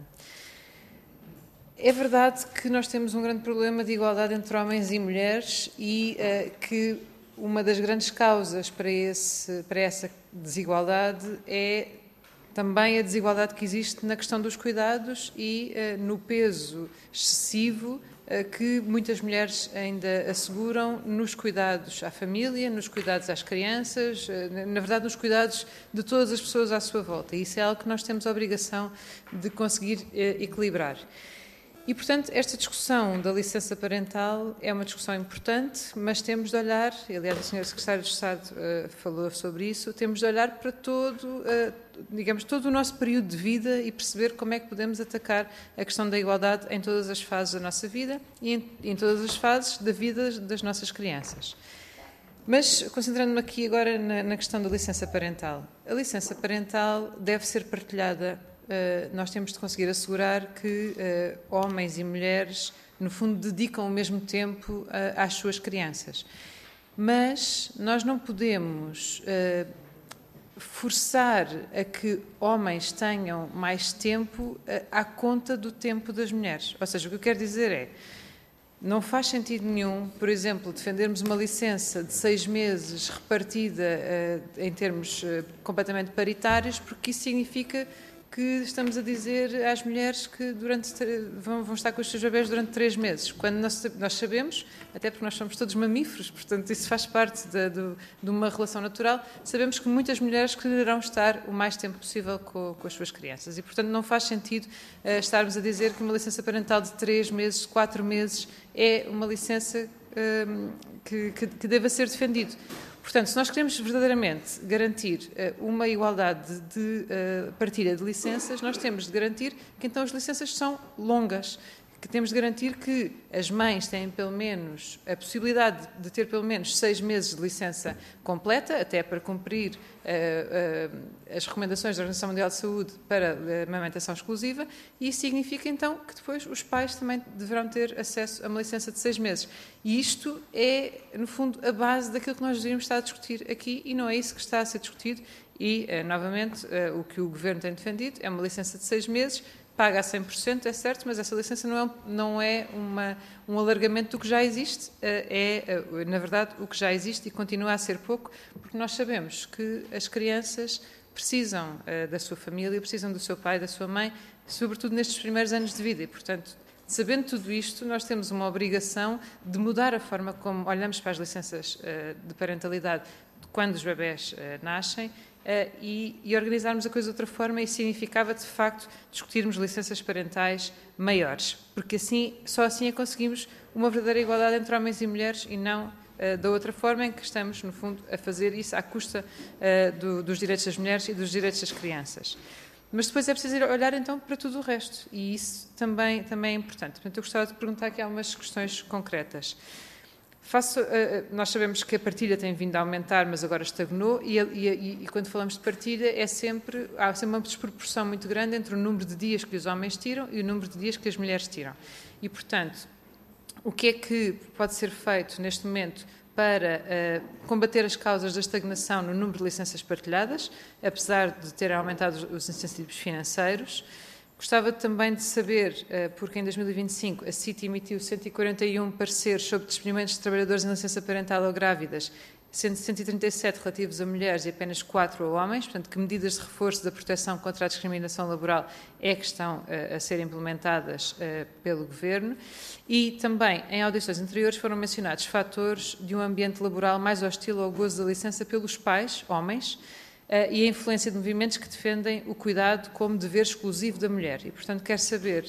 É verdade que nós temos um grande problema de igualdade entre homens e mulheres e uh, que uma das grandes causas para, esse, para essa desigualdade é também a desigualdade que existe na questão dos cuidados e uh, no peso excessivo que muitas mulheres ainda asseguram nos cuidados à família, nos cuidados às crianças, na verdade nos cuidados de todas as pessoas à sua volta. E isso é algo que nós temos a obrigação de conseguir equilibrar. E, portanto, esta discussão da licença parental é uma discussão importante, mas temos de olhar, e aliás a senhora Secretária de Estado uh, falou sobre isso, temos de olhar para todo, uh, digamos, todo o nosso período de vida e perceber como é que podemos atacar a questão da igualdade em todas as fases da nossa vida e em, em todas as fases da vida das nossas crianças. Mas, concentrando-me aqui agora na, na questão da licença parental. A licença parental deve ser partilhada. Uh, nós temos de conseguir assegurar que uh, homens e mulheres, no fundo, dedicam o mesmo tempo uh, às suas crianças. Mas nós não podemos uh, forçar a que homens tenham mais tempo uh, à conta do tempo das mulheres. Ou seja, o que eu quero dizer é, não faz sentido nenhum, por exemplo, defendermos uma licença de seis meses repartida uh, em termos uh, completamente paritários, porque isso significa que estamos a dizer às mulheres que durante, vão, vão estar com os seus bebés durante três meses, quando nós, nós sabemos, até porque nós somos todos mamíferos, portanto isso faz parte de, de, de uma relação natural, sabemos que muitas mulheres quererão estar o mais tempo possível com, com as suas crianças e, portanto, não faz sentido uh, estarmos a dizer que uma licença parental de três meses, quatro meses, é uma licença uh, que, que, que deva ser defendido. Portanto, se nós queremos verdadeiramente garantir uh, uma igualdade de uh, partilha de licenças, nós temos de garantir que então as licenças são longas, que temos de garantir que as mães têm pelo menos a possibilidade de ter pelo menos seis meses de licença completa, até para cumprir uh, uh, as recomendações da Organização Mundial de Saúde para a amamentação exclusiva, e isso significa então que depois os pais também deverão ter acesso a uma licença de seis meses. E isto é, no fundo, a base daquilo que nós deveríamos estar a discutir aqui, e não é isso que está a ser discutido, e, uh, novamente, uh, o que o Governo tem defendido é uma licença de seis meses, paga a cem por cento, é certo, mas essa licença não é, não é uma, um alargamento do que já existe, é, na verdade, o que já existe e continua a ser pouco, porque nós sabemos que as crianças precisam da sua família, precisam do seu pai, da sua mãe, sobretudo nestes primeiros anos de vida e, portanto, sabendo tudo isto, nós temos uma obrigação de mudar a forma como olhamos para as licenças de parentalidade quando os bebés nascem, Uh, e, e organizarmos a coisa de outra forma, e significava, de facto, discutirmos licenças parentais maiores, porque assim, só assim é que conseguimos uma verdadeira igualdade entre homens e mulheres e não uh, da outra forma em que estamos, no fundo, a fazer isso à custa uh, do, dos direitos das mulheres e dos direitos das crianças. Mas depois é preciso olhar, então, para tudo o resto, e isso também, também é importante. Portanto, eu gostava de perguntar aqui algumas questões concretas. Faço, uh, nós sabemos que a partilha tem vindo a aumentar, mas agora estagnou, e, e, e quando falamos de partilha é sempre, há sempre uma desproporção muito grande entre o número de dias que os homens tiram e o número de dias que as mulheres tiram. E, portanto, o que é que pode ser feito neste momento para uh, combater as causas da estagnação no número de licenças partilhadas, apesar de terem aumentado os incentivos financeiros? Gostava também de saber, porque em dois mil e vinte e cinco a C I T emitiu cento e quarenta e um pareceres sobre despedimentos de trabalhadores em licença parental ou grávidas, sendo cento e trinta e sete relativos a mulheres e apenas quatro a homens, portanto, que medidas de reforço da proteção contra a discriminação laboral é que estão uh, a ser implementadas uh, pelo Governo. E também, em audições anteriores, foram mencionados fatores de um ambiente laboral mais hostil ao gozo da licença pelos pais, homens, Uh, e a influência de movimentos que defendem o cuidado como dever exclusivo da mulher. E, portanto, quero saber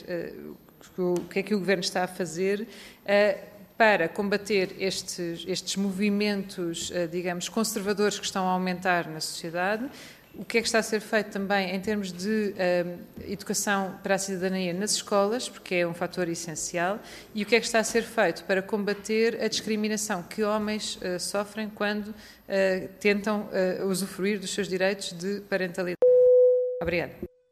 uh, o que é que o Governo está a fazer uh, para combater estes, estes movimentos, uh, digamos, conservadores que estão a aumentar na sociedade. O que é que está a ser feito também em termos de uh, educação para a cidadania nas escolas, porque é um fator essencial, e o que é que está a ser feito para combater a discriminação que homens uh, sofrem quando uh, tentam uh, usufruir dos seus direitos de parentalidade. Obrigada.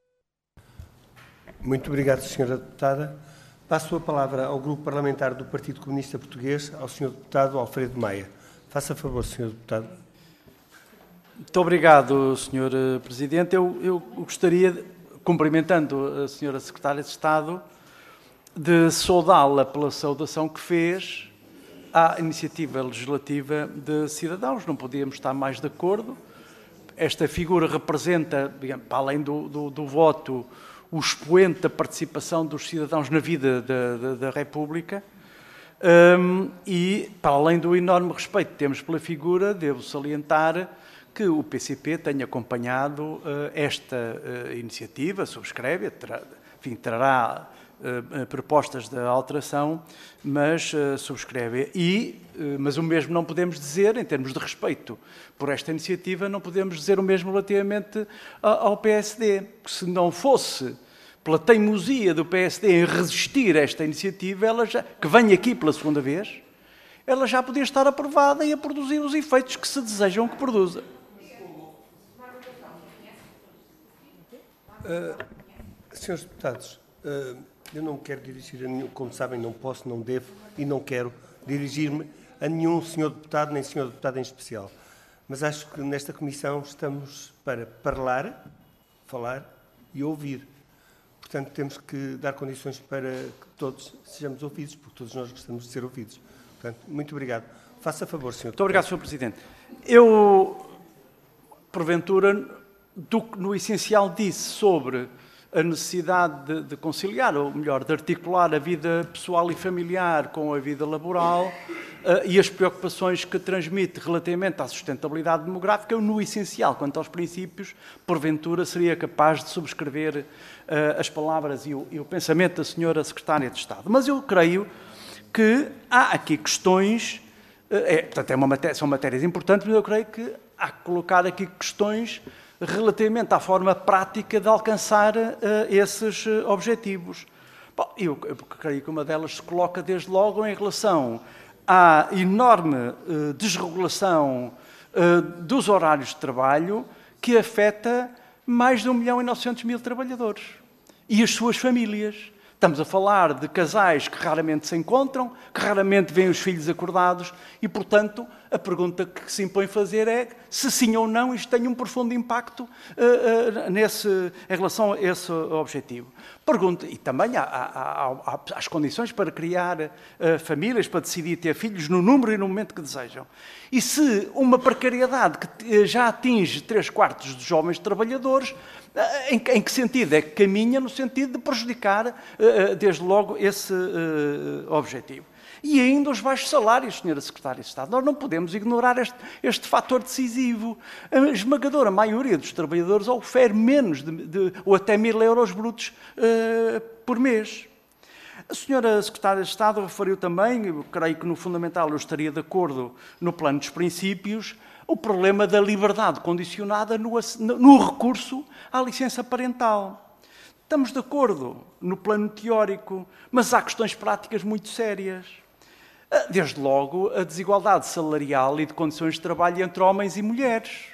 Muito obrigado, senhora Deputada. Passo a palavra ao Grupo Parlamentar do Partido Comunista Português, ao senhor Deputado Alfredo Maia. Faça favor, senhor Deputado. Muito obrigado, senhor Presidente. Eu, eu gostaria, cumprimentando a senhora Secretária de Estado, de saudá-la pela saudação que fez à iniciativa legislativa de cidadãos. Não podíamos estar mais de acordo. Esta figura representa, digamos, para além do, do, do voto, o expoente da participação dos cidadãos na vida da, da, da República. Um, e, para além do enorme respeito que temos pela figura, devo salientar que o P C P tem acompanhado uh, esta uh, iniciativa, subscreve, terá, enfim, trará uh, propostas de alteração, mas uh, subscreve. E, uh, mas o mesmo não podemos dizer, em termos de respeito por esta iniciativa, não podemos dizer o mesmo relativamente ao P S D. Se não fosse pela teimosia do P S D em resistir a esta iniciativa, ela já, que vem aqui pela segunda vez, ela já podia estar aprovada e a produzir os efeitos que se desejam que produza. Uh, senhores deputados, uh, eu não quero dirigir a nenhum, como sabem, não posso, não devo e não quero dirigir-me a nenhum senhor deputado, nem senhor deputado em especial. Mas acho que nesta comissão estamos para falar, falar e ouvir. Portanto, temos que dar condições para que todos sejamos ouvidos, porque todos nós gostamos de ser ouvidos. Portanto, muito obrigado. Faça favor, senhor Muito obrigado, senhor Presidente. Eu, porventura, do que no essencial disse sobre a necessidade de, de conciliar, ou melhor, de articular a vida pessoal e familiar com a vida laboral uh, e as preocupações que transmite relativamente à sustentabilidade demográfica, eu, no essencial, quanto aos princípios, porventura, seria capaz de subscrever uh, as palavras e o, e o pensamento da senhora Secretária de Estado. Mas eu creio que há aqui questões, uh, é, portanto, é uma matéria, são matérias importantes, mas eu creio que há que colocar aqui questões relativamente à forma prática de alcançar uh, esses uh, objetivos. Bom, eu, eu creio que uma delas se coloca desde logo em relação à enorme uh, desregulação uh, dos horários de trabalho que afeta mais de um milhão e novecentos mil trabalhadores e as suas famílias. Estamos a falar de casais que raramente se encontram, que raramente veem os filhos acordados e, portanto, a pergunta que se impõe fazer é se sim ou não isto tem um profundo impacto uh, uh, nesse, em relação a esse objetivo. Pergunta, e também há, há, há, há as condições para criar uh, famílias, para decidir ter filhos no número e no momento que desejam. E se uma precariedade que já atinge três quartos dos jovens trabalhadores, Em, em que sentido? É que caminha no sentido de prejudicar, uh, desde logo, esse uh, objetivo. E ainda os baixos salários, senhora Secretária de Estado. Nós não podemos ignorar este, este fator decisivo. A esmagadora maioria dos trabalhadores ofere menos de, de, ou até mil euros brutos uh, por mês. A senhora Secretária de Estado referiu também, eu creio que no fundamental eu estaria de acordo no plano dos princípios, o problema da liberdade condicionada no, no recurso à licença parental. Estamos de acordo no plano teórico, mas há questões práticas muito sérias. Desde logo, a desigualdade salarial e de condições de trabalho entre homens e mulheres.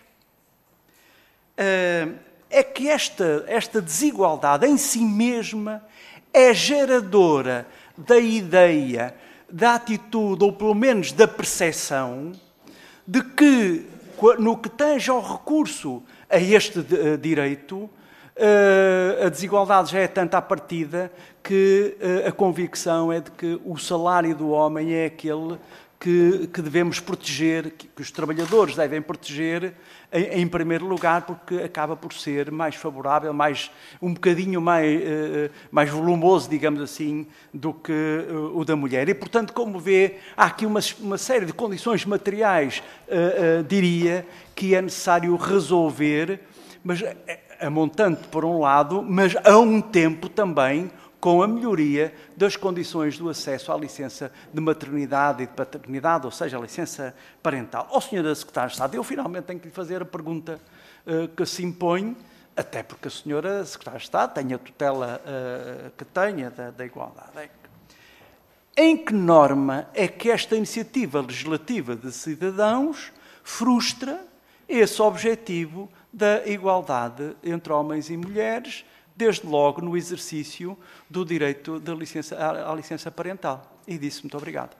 É que esta, esta desigualdade em si mesma é geradora da ideia, da atitude, ou pelo menos da percepção, de que, no que tange ao recurso a este direito, a desigualdade já é tanta à partida que a convicção é de que o salário do homem é aquele que, que devemos proteger, que, que os trabalhadores devem proteger em, em primeiro lugar, porque acaba por ser mais favorável, mais, um bocadinho mais, mais volumoso, digamos assim, do que o da mulher. E, portanto, como vê, há aqui uma, uma série de condições materiais, uh, uh, diria, que é necessário resolver, mas a montante por um lado, mas a um tempo também com a melhoria das condições do acesso à licença de maternidade e de paternidade, ou seja, a licença parental. Ó, senhora Secretária de Estado, eu finalmente tenho que lhe fazer a pergunta uh, que se impõe, até porque a senhora Secretária de Estado tem a tutela uh, que tenha da, da igualdade. Em que norma é que esta iniciativa legislativa de cidadãos frustra esse objetivo da igualdade entre homens e mulheres, desde logo no exercício do direito da licença, à, à licença parental? E disse muito obrigado.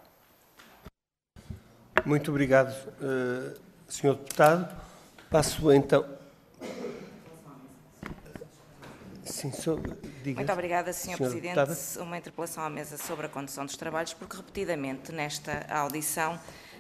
Muito obrigado, uh, senhor Deputado. Passo então... Sim, so... Diga. Muito obrigada, senhor senhora Presidente. Deputada. Uma interpelação à mesa sobre a condução dos trabalhos, porque repetidamente nesta audição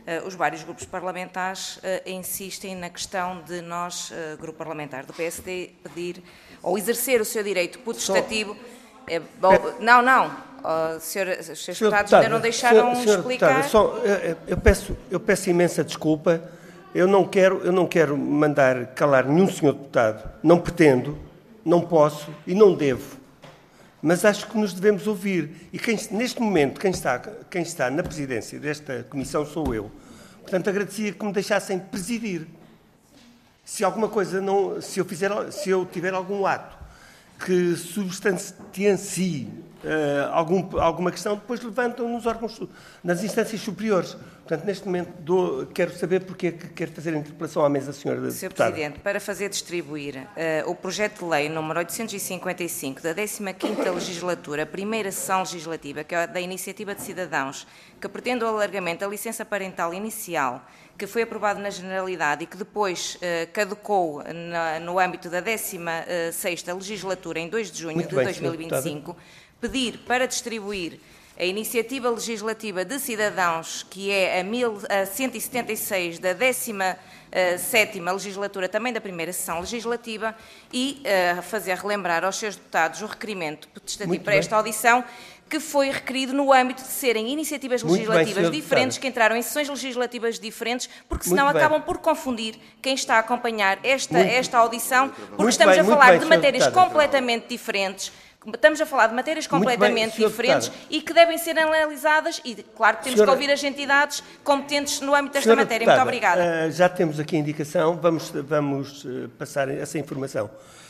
Uh, os vários grupos parlamentares uh, insistem na questão de nós, uh, grupo parlamentar do P S D, pedir ou exercer o seu direito potestativo. É, bom, não, não. Uh, senhora, os seus deputados ainda não deixaram senhora, senhora explicar. Deputada, só, eu, eu, peço, eu peço imensa desculpa. Eu não quero, eu não quero mandar calar nenhum senhor deputado. Não pretendo, não posso e não devo. Mas acho que nos devemos ouvir. E quem, neste momento, quem está, quem está na presidência desta comissão sou eu. Portanto, agradecia que me deixassem presidir. Se alguma coisa não, se eu fizer, se eu tiver algum ato que substancie uh, algum, alguma questão, depois levantam nos órgãos, nas instâncias superiores. Portanto, neste momento, dou, quero saber porque é que quero fazer a interpelação à mesa, senhora Deputada. senhor Presidente, para fazer distribuir uh, o projeto de lei número oitocentos e cinquenta e cinco da décima quinta Legislatura, a primeira sessão legislativa, que é da Iniciativa de Cidadãos, que pretende o alargamento da licença parental inicial, que foi aprovado na Generalidade e que depois uh, caducou na, no âmbito da décima sexta Legislatura, em dois de junho Muito de bem, dois mil e vinte e cinco, pedir para distribuir a Iniciativa Legislativa de Cidadãos, que é a, mil, a cento e setenta e seis da décima sétima Legislatura, também da primeira sessão legislativa, e uh, fazer relembrar aos seus deputados o requerimento potestativo para esta audição, que foi requerido no âmbito de serem iniciativas legislativas bem, diferentes, que entraram em sessões legislativas diferentes, porque senão acabam por confundir quem está a acompanhar esta, esta audição, porque muito estamos bem, a falar bem, de matérias deputado. completamente diferentes. Estamos a falar de matérias completamente bem, diferentes deputado. e que devem ser analisadas e, claro, que temos senhora, que ouvir as entidades competentes no âmbito desta matéria. Deputada, muito obrigada. Uh, já temos aqui a indicação, vamos, vamos uh, passar essa informação.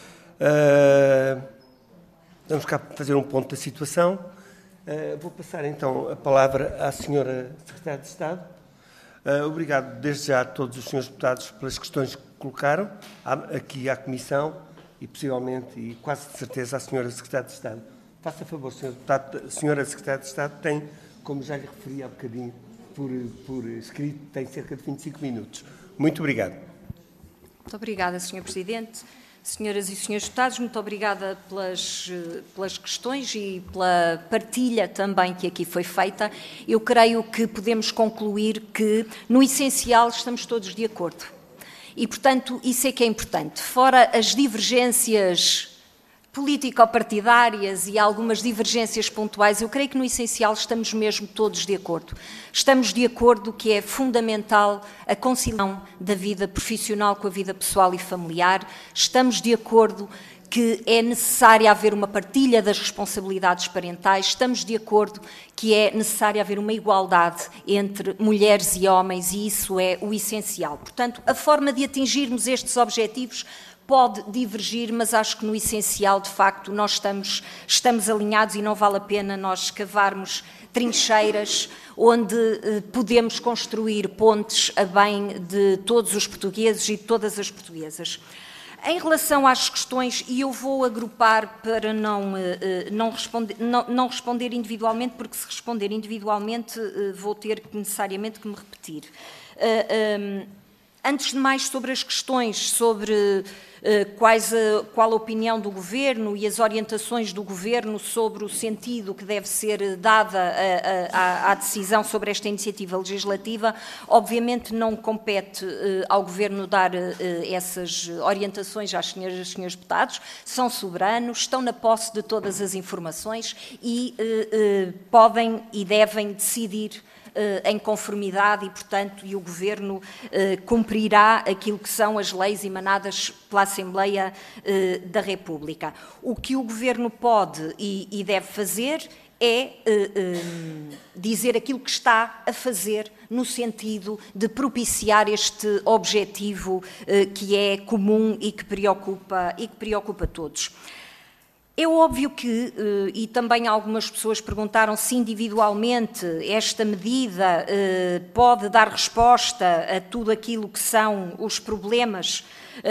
Uh, vamos cá fazer um ponto da situação. Uh, vou passar então a palavra à senhora Secretária de Estado. Uh, obrigado desde já a todos os senhores deputados pelas questões que colocaram aqui à Comissão. E possivelmente, e quase de certeza, a senhora Secretária de Estado. Faça favor, senhor Deputado, a senhora Secretária de Estado tem, como já lhe referi há bocadinho, por, por escrito, tem cerca de vinte e cinco minutos. Muito obrigado. Muito obrigada, senhor Presidente. Senhoras e senhores deputados, muito obrigada pelas, pelas questões e pela partilha também que aqui foi feita. Eu creio que podemos concluir que, no essencial, estamos todos de acordo. E, portanto, isso é que é importante. Fora as divergências político-partidárias e algumas divergências pontuais, eu creio que no essencial estamos mesmo todos de acordo. Estamos de acordo que é fundamental a conciliação da vida profissional com a vida pessoal e familiar. Estamos de acordo que é necessário haver uma partilha das responsabilidades parentais. Estamos de acordo que é necessário haver uma igualdade entre mulheres e homens e isso é o essencial. Portanto, a forma de atingirmos estes objetivos pode divergir, mas acho que no essencial, de facto, nós estamos, estamos alinhados e não vale a pena nós cavarmos trincheiras onde eh, podemos construir pontes a bem de todos os portugueses e de todas as portuguesas. Em relação às questões, e eu vou agrupar para não, não, responder, não, não responder individualmente, porque se responder individualmente vou ter necessariamente que me repetir. Antes de mais, sobre as questões sobre uh, quais a, qual a opinião do Governo e as orientações do Governo sobre o sentido que deve ser dada a, a, à decisão sobre esta iniciativa legislativa, obviamente não compete uh, ao Governo dar uh, essas orientações às senhoras e aos senhores deputados, são soberanos, estão na posse de todas as informações e uh, uh, podem e devem decidir em conformidade e, portanto, e o Governo eh, cumprirá aquilo que são as leis emanadas pela Assembleia eh, da República. O que o Governo pode e, e deve fazer é eh, eh, dizer aquilo que está a fazer no sentido de propiciar este objetivo eh, que é comum e que preocupa, e que preocupa todos. É óbvio que, e também algumas pessoas perguntaram se individualmente esta medida pode dar resposta a tudo aquilo que são os problemas,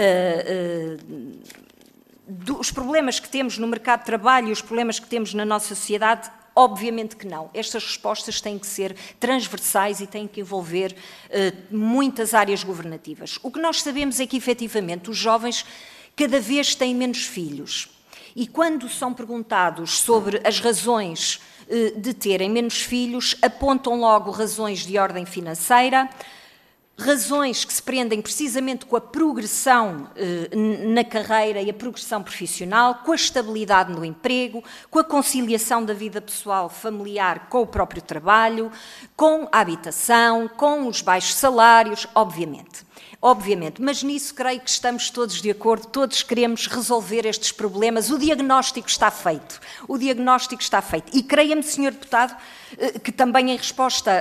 os problemas que temos no mercado de trabalho e os problemas que temos na nossa sociedade. Obviamente que não. Estas respostas têm que ser transversais e têm que envolver muitas áreas governativas. O que nós sabemos é que, efetivamente, os jovens cada vez têm menos filhos. E quando são perguntados sobre as razões de terem menos filhos apontam logo razões de ordem financeira, razões que se prendem precisamente com a progressão eh, na carreira e a progressão profissional, com a estabilidade no emprego, com a conciliação da vida pessoal familiar com o próprio trabalho, com a habitação, com os baixos salários, obviamente. Obviamente, mas nisso creio que estamos todos de acordo, todos queremos resolver estes problemas, o diagnóstico está feito, o diagnóstico está feito. E creia-me, senhor Deputado, que também em resposta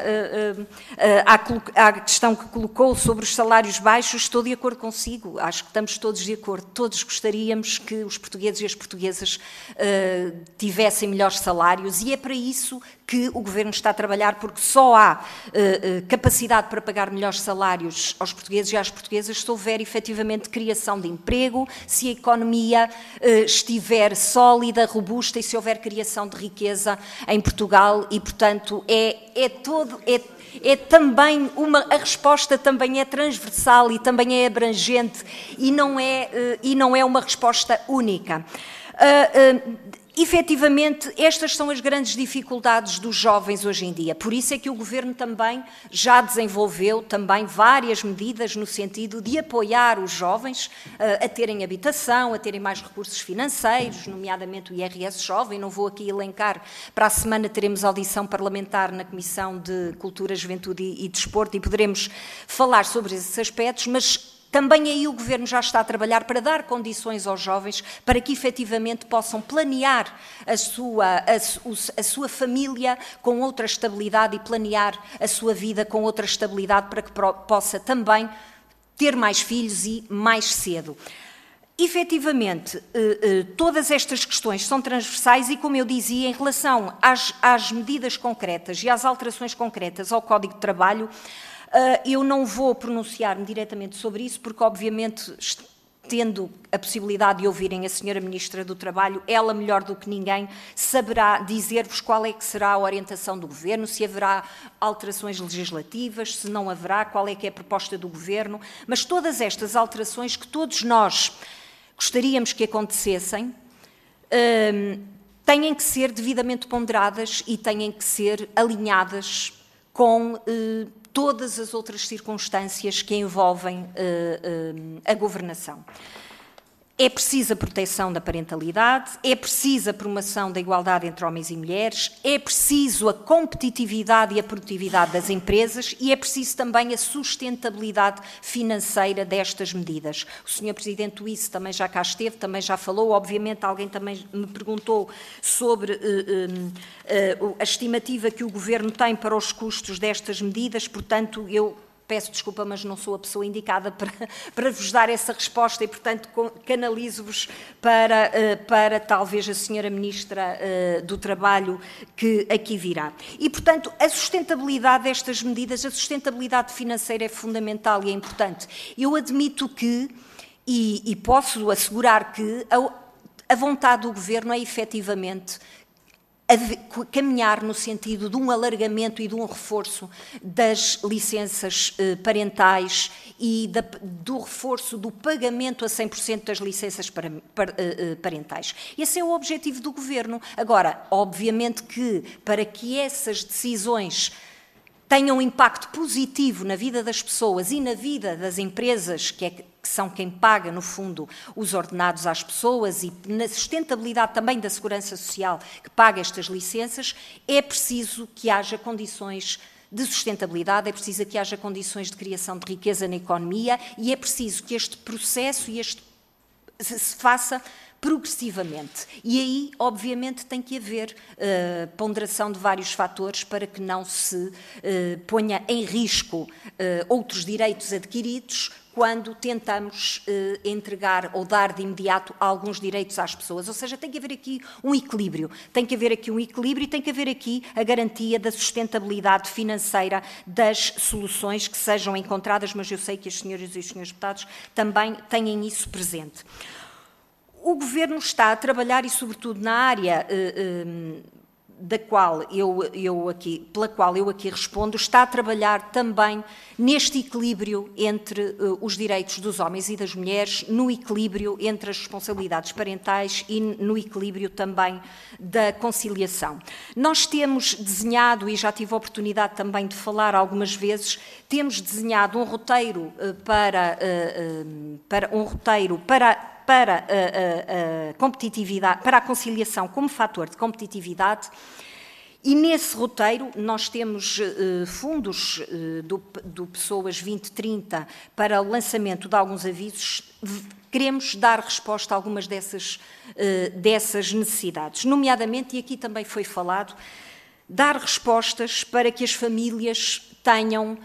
à questão que colocou sobre os salários baixos, estou de acordo consigo, acho que estamos todos de acordo, todos gostaríamos que os portugueses e as portuguesas tivessem melhores salários e é para isso que o Governo está a trabalhar, porque só há uh, uh, capacidade para pagar melhores salários aos portugueses e às portuguesas se houver efetivamente criação de emprego, se a economia uh, estiver sólida, robusta e se houver criação de riqueza em Portugal e, portanto, é, é todo... É, É também uma, a resposta também é transversal e também é abrangente e não é, uh, e não é uma resposta única. Uh, uh, Efetivamente, estas são as grandes dificuldades dos jovens hoje em dia. Por isso é que o Governo também já desenvolveu também várias medidas no sentido de apoiar os jovens uh, a terem habitação, a terem mais recursos financeiros, nomeadamente o I R S Jovem. Não vou aqui elencar. Para a semana teremos audição parlamentar na Comissão de Cultura, Juventude e, e Desporto e poderemos falar sobre esses aspectos, mas também aí o Governo já está a trabalhar para dar condições aos jovens para que efetivamente possam planear a sua, a, a sua família com outra estabilidade e planear a sua vida com outra estabilidade para que possa também ter mais filhos e mais cedo. Efetivamente, todas estas questões são transversais e, como eu dizia, em relação às, às medidas concretas e às alterações concretas ao Código de Trabalho, eu não vou pronunciar-me diretamente sobre isso, porque, obviamente, tendo a possibilidade de ouvirem a senhora Ministra do Trabalho, ela, melhor do que ninguém, saberá dizer-vos qual é que será a orientação do Governo, se haverá alterações legislativas, se não haverá, qual é que é a proposta do Governo, mas todas estas alterações que todos nós gostaríamos que acontecessem, hum, têm que ser devidamente ponderadas e têm que ser alinhadas com hum, todas as outras circunstâncias que envolvem uh, uh, a governação. É preciso a proteção da parentalidade, é preciso a promoção da igualdade entre homens e mulheres, é preciso a competitividade e a produtividade das empresas e é preciso também a sustentabilidade financeira destas medidas. O senhor Presidente do I C E também já cá esteve, também já falou, obviamente alguém também me perguntou sobre uh, uh, uh, a estimativa que o Governo tem para os custos destas medidas, portanto, eu peço desculpa, mas não sou a pessoa indicada para, para vos dar essa resposta e, portanto, canalizo-vos para, para talvez a senhora Ministra do Trabalho que aqui virá. E, portanto, a sustentabilidade destas medidas, a sustentabilidade financeira é fundamental e é importante. Eu admito que, e, e posso assegurar que, a, a vontade do Governo é efetivamente a caminhar no sentido de um alargamento e de um reforço das licenças parentais e da, do reforço do pagamento a cem por cento das licenças parentais. Esse é o objetivo do Governo. Agora, obviamente que para que essas decisões tenham um impacto positivo na vida das pessoas e na vida das empresas, que, é, que são quem paga, no fundo, os ordenados às pessoas e na sustentabilidade também da Segurança Social que paga estas licenças, é preciso que haja condições de sustentabilidade, é preciso que haja condições de criação de riqueza na economia e é preciso que este processo e este se faça progressivamente. E aí, obviamente, tem que haver uh, ponderação de vários fatores para que não se uh, ponha em risco uh, outros direitos adquiridos quando tentamos uh, entregar ou dar de imediato alguns direitos às pessoas. Ou seja, tem que haver aqui um equilíbrio. Tem que haver aqui um equilíbrio e tem que haver aqui a garantia da sustentabilidade financeira das soluções que sejam encontradas, mas eu sei que as senhoras e os senhores deputados também têm isso presente. O Governo está a trabalhar, e sobretudo na área eh, eh, da qual eu, eu aqui, pela qual eu aqui respondo, está a trabalhar também neste equilíbrio entre uh, os direitos dos homens e das mulheres, no equilíbrio entre as responsabilidades parentais e no equilíbrio também da conciliação. Nós temos desenhado, e já tive a oportunidade também de falar algumas vezes, temos desenhado um roteiro uh, para, uh, uh, para um roteiro para para a, a, a competitividade, para a conciliação como fator de competitividade, e nesse roteiro nós temos uh, fundos uh, do, do Pessoas vinte trinta para o lançamento de alguns avisos. Queremos dar resposta a algumas dessas, uh, dessas necessidades, nomeadamente, e aqui também foi falado, dar respostas para que as famílias tenham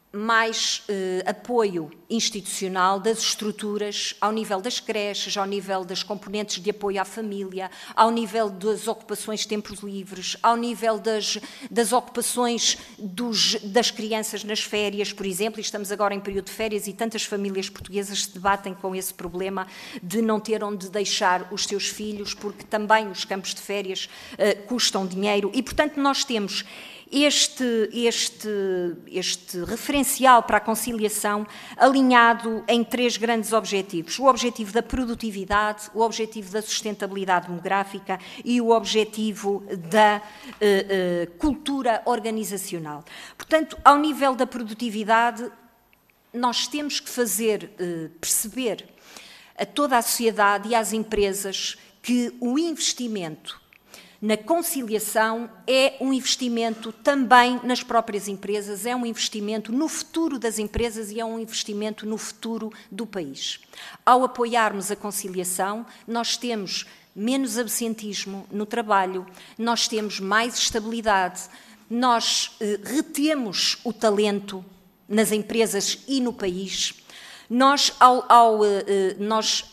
mais eh, apoio institucional das estruturas ao nível das creches, ao nível das componentes de apoio à família, ao nível das ocupações de tempos livres, ao nível das, das ocupações dos, das crianças nas férias, por exemplo, e estamos agora em período de férias e tantas famílias portuguesas se debatem com esse problema de não ter onde deixar os seus filhos, porque também os campos de férias eh, custam dinheiro e, portanto, nós temos Este, este, este referencial para a conciliação alinhado em três grandes objetivos. O objetivo da produtividade, o objetivo da sustentabilidade demográfica e o objetivo da eh, eh, cultura organizacional. Portanto, ao nível da produtividade, nós temos que fazer eh, perceber a toda a sociedade e às empresas que o investimento na conciliação é um investimento também nas próprias empresas, é um investimento no futuro das empresas e é um investimento no futuro do país. Ao apoiarmos a conciliação, nós temos menos absentismo no trabalho, nós temos mais estabilidade, nós eh, retemos o talento nas empresas e no país, nós, ao, ao, eh, nós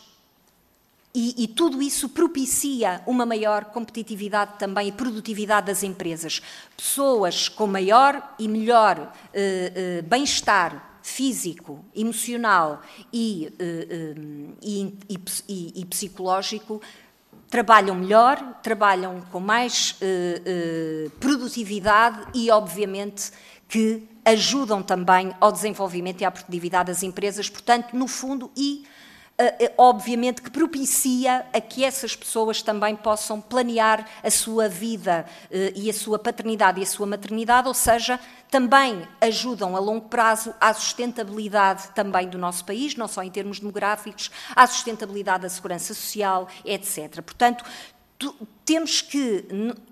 E, e tudo isso propicia uma maior competitividade também e produtividade das empresas. Pessoas com maior e melhor eh, eh, bem-estar físico, emocional e, eh, e, e, e psicológico trabalham melhor, trabalham com mais eh, eh, produtividade e, obviamente, que ajudam também ao desenvolvimento e à produtividade das empresas. Portanto, no fundo, e Uh, obviamente que propicia a que essas pessoas também possam planear a sua vida uh, e a sua paternidade e a sua maternidade, ou seja, também ajudam a longo prazo à sustentabilidade também do nosso país, não só em termos demográficos, à sustentabilidade da segurança social, etcétera. Portanto, tu, temos que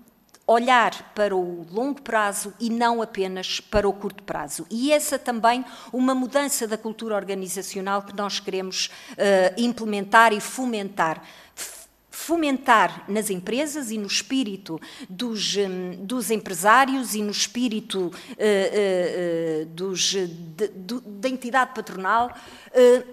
olhar para o longo prazo e não apenas para o curto prazo. E essa também uma mudança da cultura organizacional que nós queremos uh, implementar e fomentar. Fomentar nas empresas e no espírito dos, um, dos empresários e no espírito uh, uh, uh, dos, de, de, da entidade patronal uh,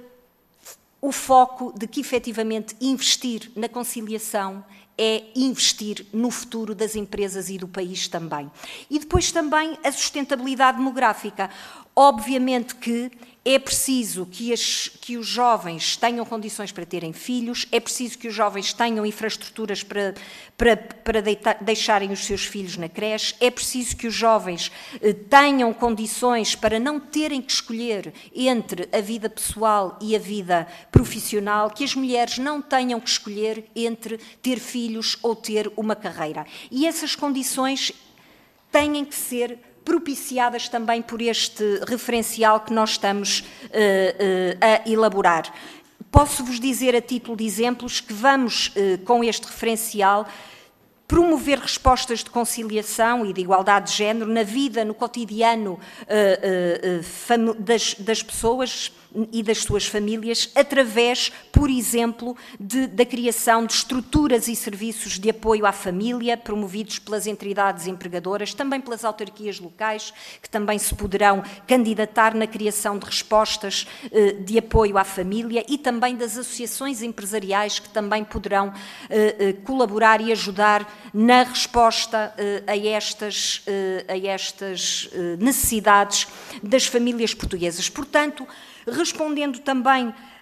o foco de que efetivamente investir na conciliação é investir no futuro das empresas e do país também. E depois também a sustentabilidade demográfica. Obviamente que é preciso que, as, que os jovens tenham condições para terem filhos, é preciso que os jovens tenham infraestruturas para, para, para deitar, deixarem os seus filhos na creche, é preciso que os jovens eh, tenham condições para não terem que escolher entre a vida pessoal e a vida profissional, que as mulheres não tenham que escolher entre ter filhos ou ter uma carreira. E essas condições têm que ser propiciadas também por este referencial que nós estamos uh, uh, a elaborar. Posso-vos dizer, a título de exemplos, que vamos, uh, com este referencial, promover respostas de conciliação e de igualdade de género na vida, no cotidiano uh, uh, uh, das, das pessoas e das suas famílias, através, por exemplo, de, da criação de estruturas e serviços de apoio à família, promovidos pelas entidades empregadoras, também pelas autarquias locais, que também se poderão candidatar na criação de respostas eh, de apoio à família, e também das associações empresariais, que também poderão eh, eh, colaborar e ajudar na resposta eh, a estas, eh, a estas eh, necessidades das famílias portuguesas. Portanto, respondendo também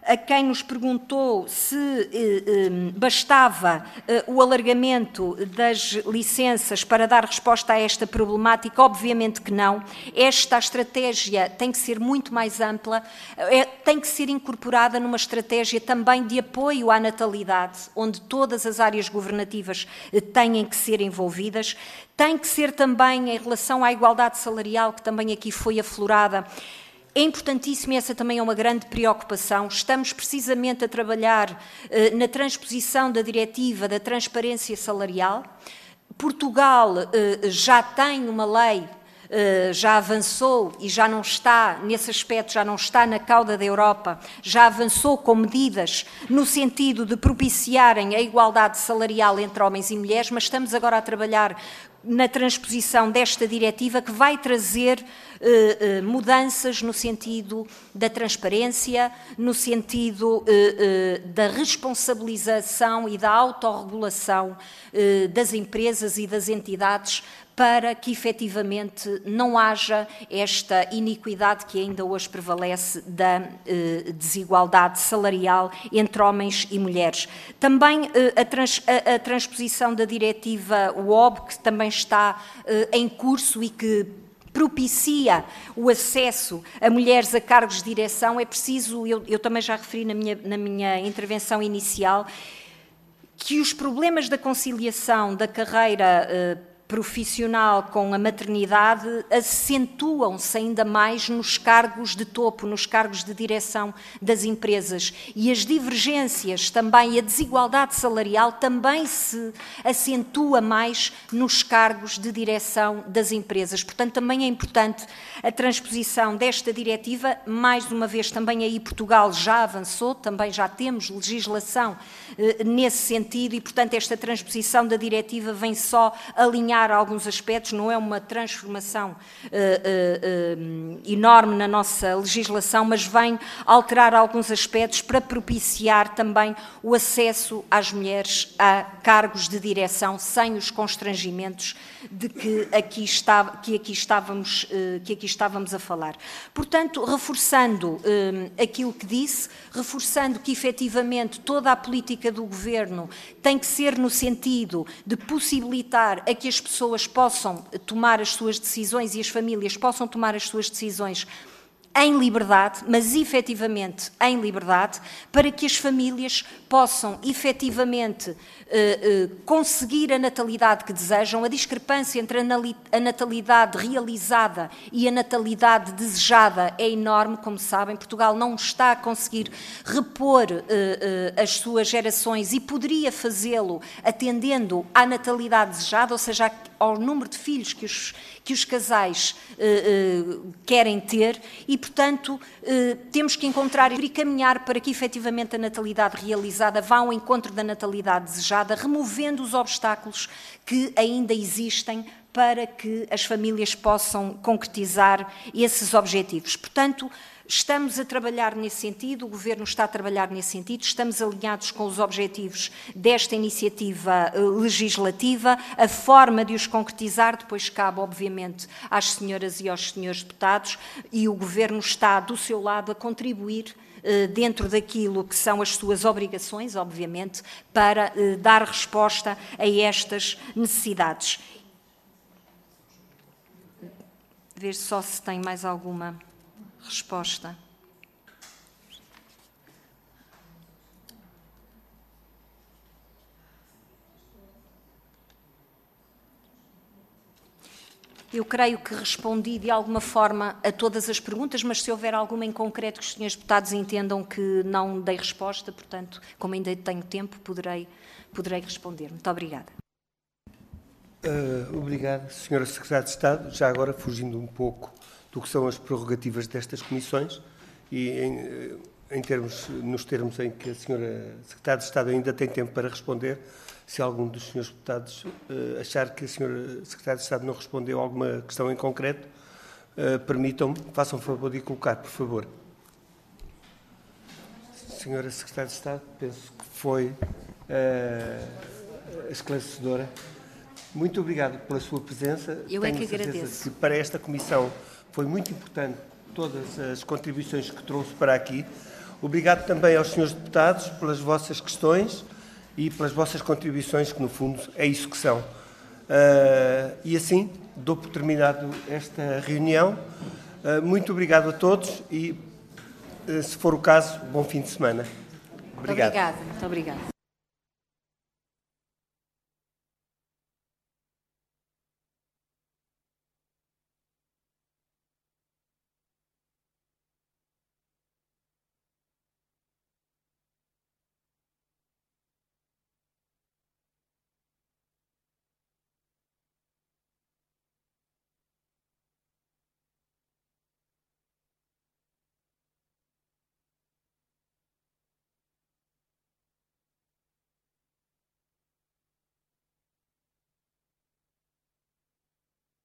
a quem nos perguntou se eh, eh, bastava eh, o alargamento das licenças para dar resposta a esta problemática, obviamente que não. Esta estratégia tem que ser muito mais ampla, é, tem que ser incorporada numa estratégia também de apoio à natalidade, onde todas as áreas governativas eh, têm que ser envolvidas. Tem que ser também em relação à igualdade salarial, que também aqui foi aflorada. É importantíssimo e essa também é uma grande preocupação. Estamos precisamente a trabalhar eh, na transposição da diretiva da transparência salarial. Portugal eh, já tem uma lei, eh, já avançou e já não está, nesse aspecto, já não está na cauda da Europa, já avançou com medidas no sentido de propiciarem a igualdade salarial entre homens e mulheres, mas estamos agora a trabalhar na transposição desta diretiva que vai trazer eh, eh, mudanças no sentido da transparência, no sentido eh, eh, da responsabilização e da autorregulação eh, das empresas e das entidades para que efetivamente não haja esta iniquidade que ainda hoje prevalece da eh, desigualdade salarial entre homens e mulheres. Também eh, a, trans, a, a transposição da diretiva U O B, que também está eh, em curso e que propicia o acesso a mulheres a cargos de direção, é preciso, eu, eu também já referi na minha, na minha intervenção inicial, que os problemas da conciliação da carreira eh, profissional com a maternidade acentuam-se ainda mais nos cargos de topo, nos cargos de direção das empresas. E as divergências também, a desigualdade salarial também se acentua mais nos cargos de direção das empresas. Portanto, também é importante a transposição desta diretiva. Mais uma vez, também aí Portugal já avançou, também já temos legislação eh, nesse sentido e, portanto, esta transposição da diretiva vem só alinhar alguns aspectos, não é uma transformação uh, uh, uh, enorme na nossa legislação, mas vem alterar alguns aspectos para propiciar também o acesso às mulheres a cargos de direção sem os constrangimentos de que aqui, está, que aqui, estávamos, uh, que aqui estávamos a falar. Portanto, reforçando uh, aquilo que disse, reforçando que efetivamente toda a política do Governo tem que ser no sentido de possibilitar a que as pessoas possam tomar as suas decisões e as famílias possam tomar as suas decisões em liberdade, mas efetivamente em liberdade, para que as famílias possam efetivamente eh, eh, conseguir a natalidade que desejam. A discrepância entre a natalidade realizada e a natalidade desejada é enorme, como sabem. Portugal não está a conseguir repor eh, eh, as suas gerações e poderia fazê-lo atendendo à natalidade desejada, ou seja, ao número de filhos que os, que os casais eh, eh, querem ter e, portanto, eh, temos que encontrar e caminhar para que efetivamente a natalidade realizada vá ao encontro da natalidade desejada, removendo os obstáculos que ainda existem para que as famílias possam concretizar esses objetivos. Portanto, estamos a trabalhar nesse sentido, o Governo está a trabalhar nesse sentido, estamos alinhados com os objetivos desta iniciativa legislativa, a forma de os concretizar depois cabe, obviamente, às senhoras e aos senhores deputados e o Governo está do seu lado a contribuir dentro daquilo que são as suas obrigações, obviamente, para dar resposta a estas necessidades. Ver só se tem mais alguma resposta. Eu creio que respondi de alguma forma a todas as perguntas, mas se houver alguma em concreto que os senhores deputados entendam que não dei resposta, portanto, como ainda tenho tempo, poderei, poderei responder. Muito obrigada. Uh, obrigado, senhora Secretária de Estado. Já agora, fugindo um pouco do que são as prerrogativas destas comissões e em, em termos, nos termos em que a senhora Secretária de Estado ainda tem tempo para responder, se algum dos senhores deputados uh, achar que a senhora Secretária de Estado não respondeu a alguma questão em concreto, uh, permitam-me, façam favor de colocar, por favor. Senhora Secretária de Estado, penso que foi uh, esclarecedora. Muito obrigado pela sua presença. Eu é que agradeço. Que para esta comissão foi muito importante todas as contribuições que trouxe para aqui. Obrigado também aos senhores deputados pelas vossas questões e pelas vossas contribuições, que no fundo é isso que são. Uh, e assim, dou por terminado esta reunião. Uh, muito obrigado a todos e, uh, se for o caso, bom fim de semana. Obrigado. Muito obrigada. Muito obrigada.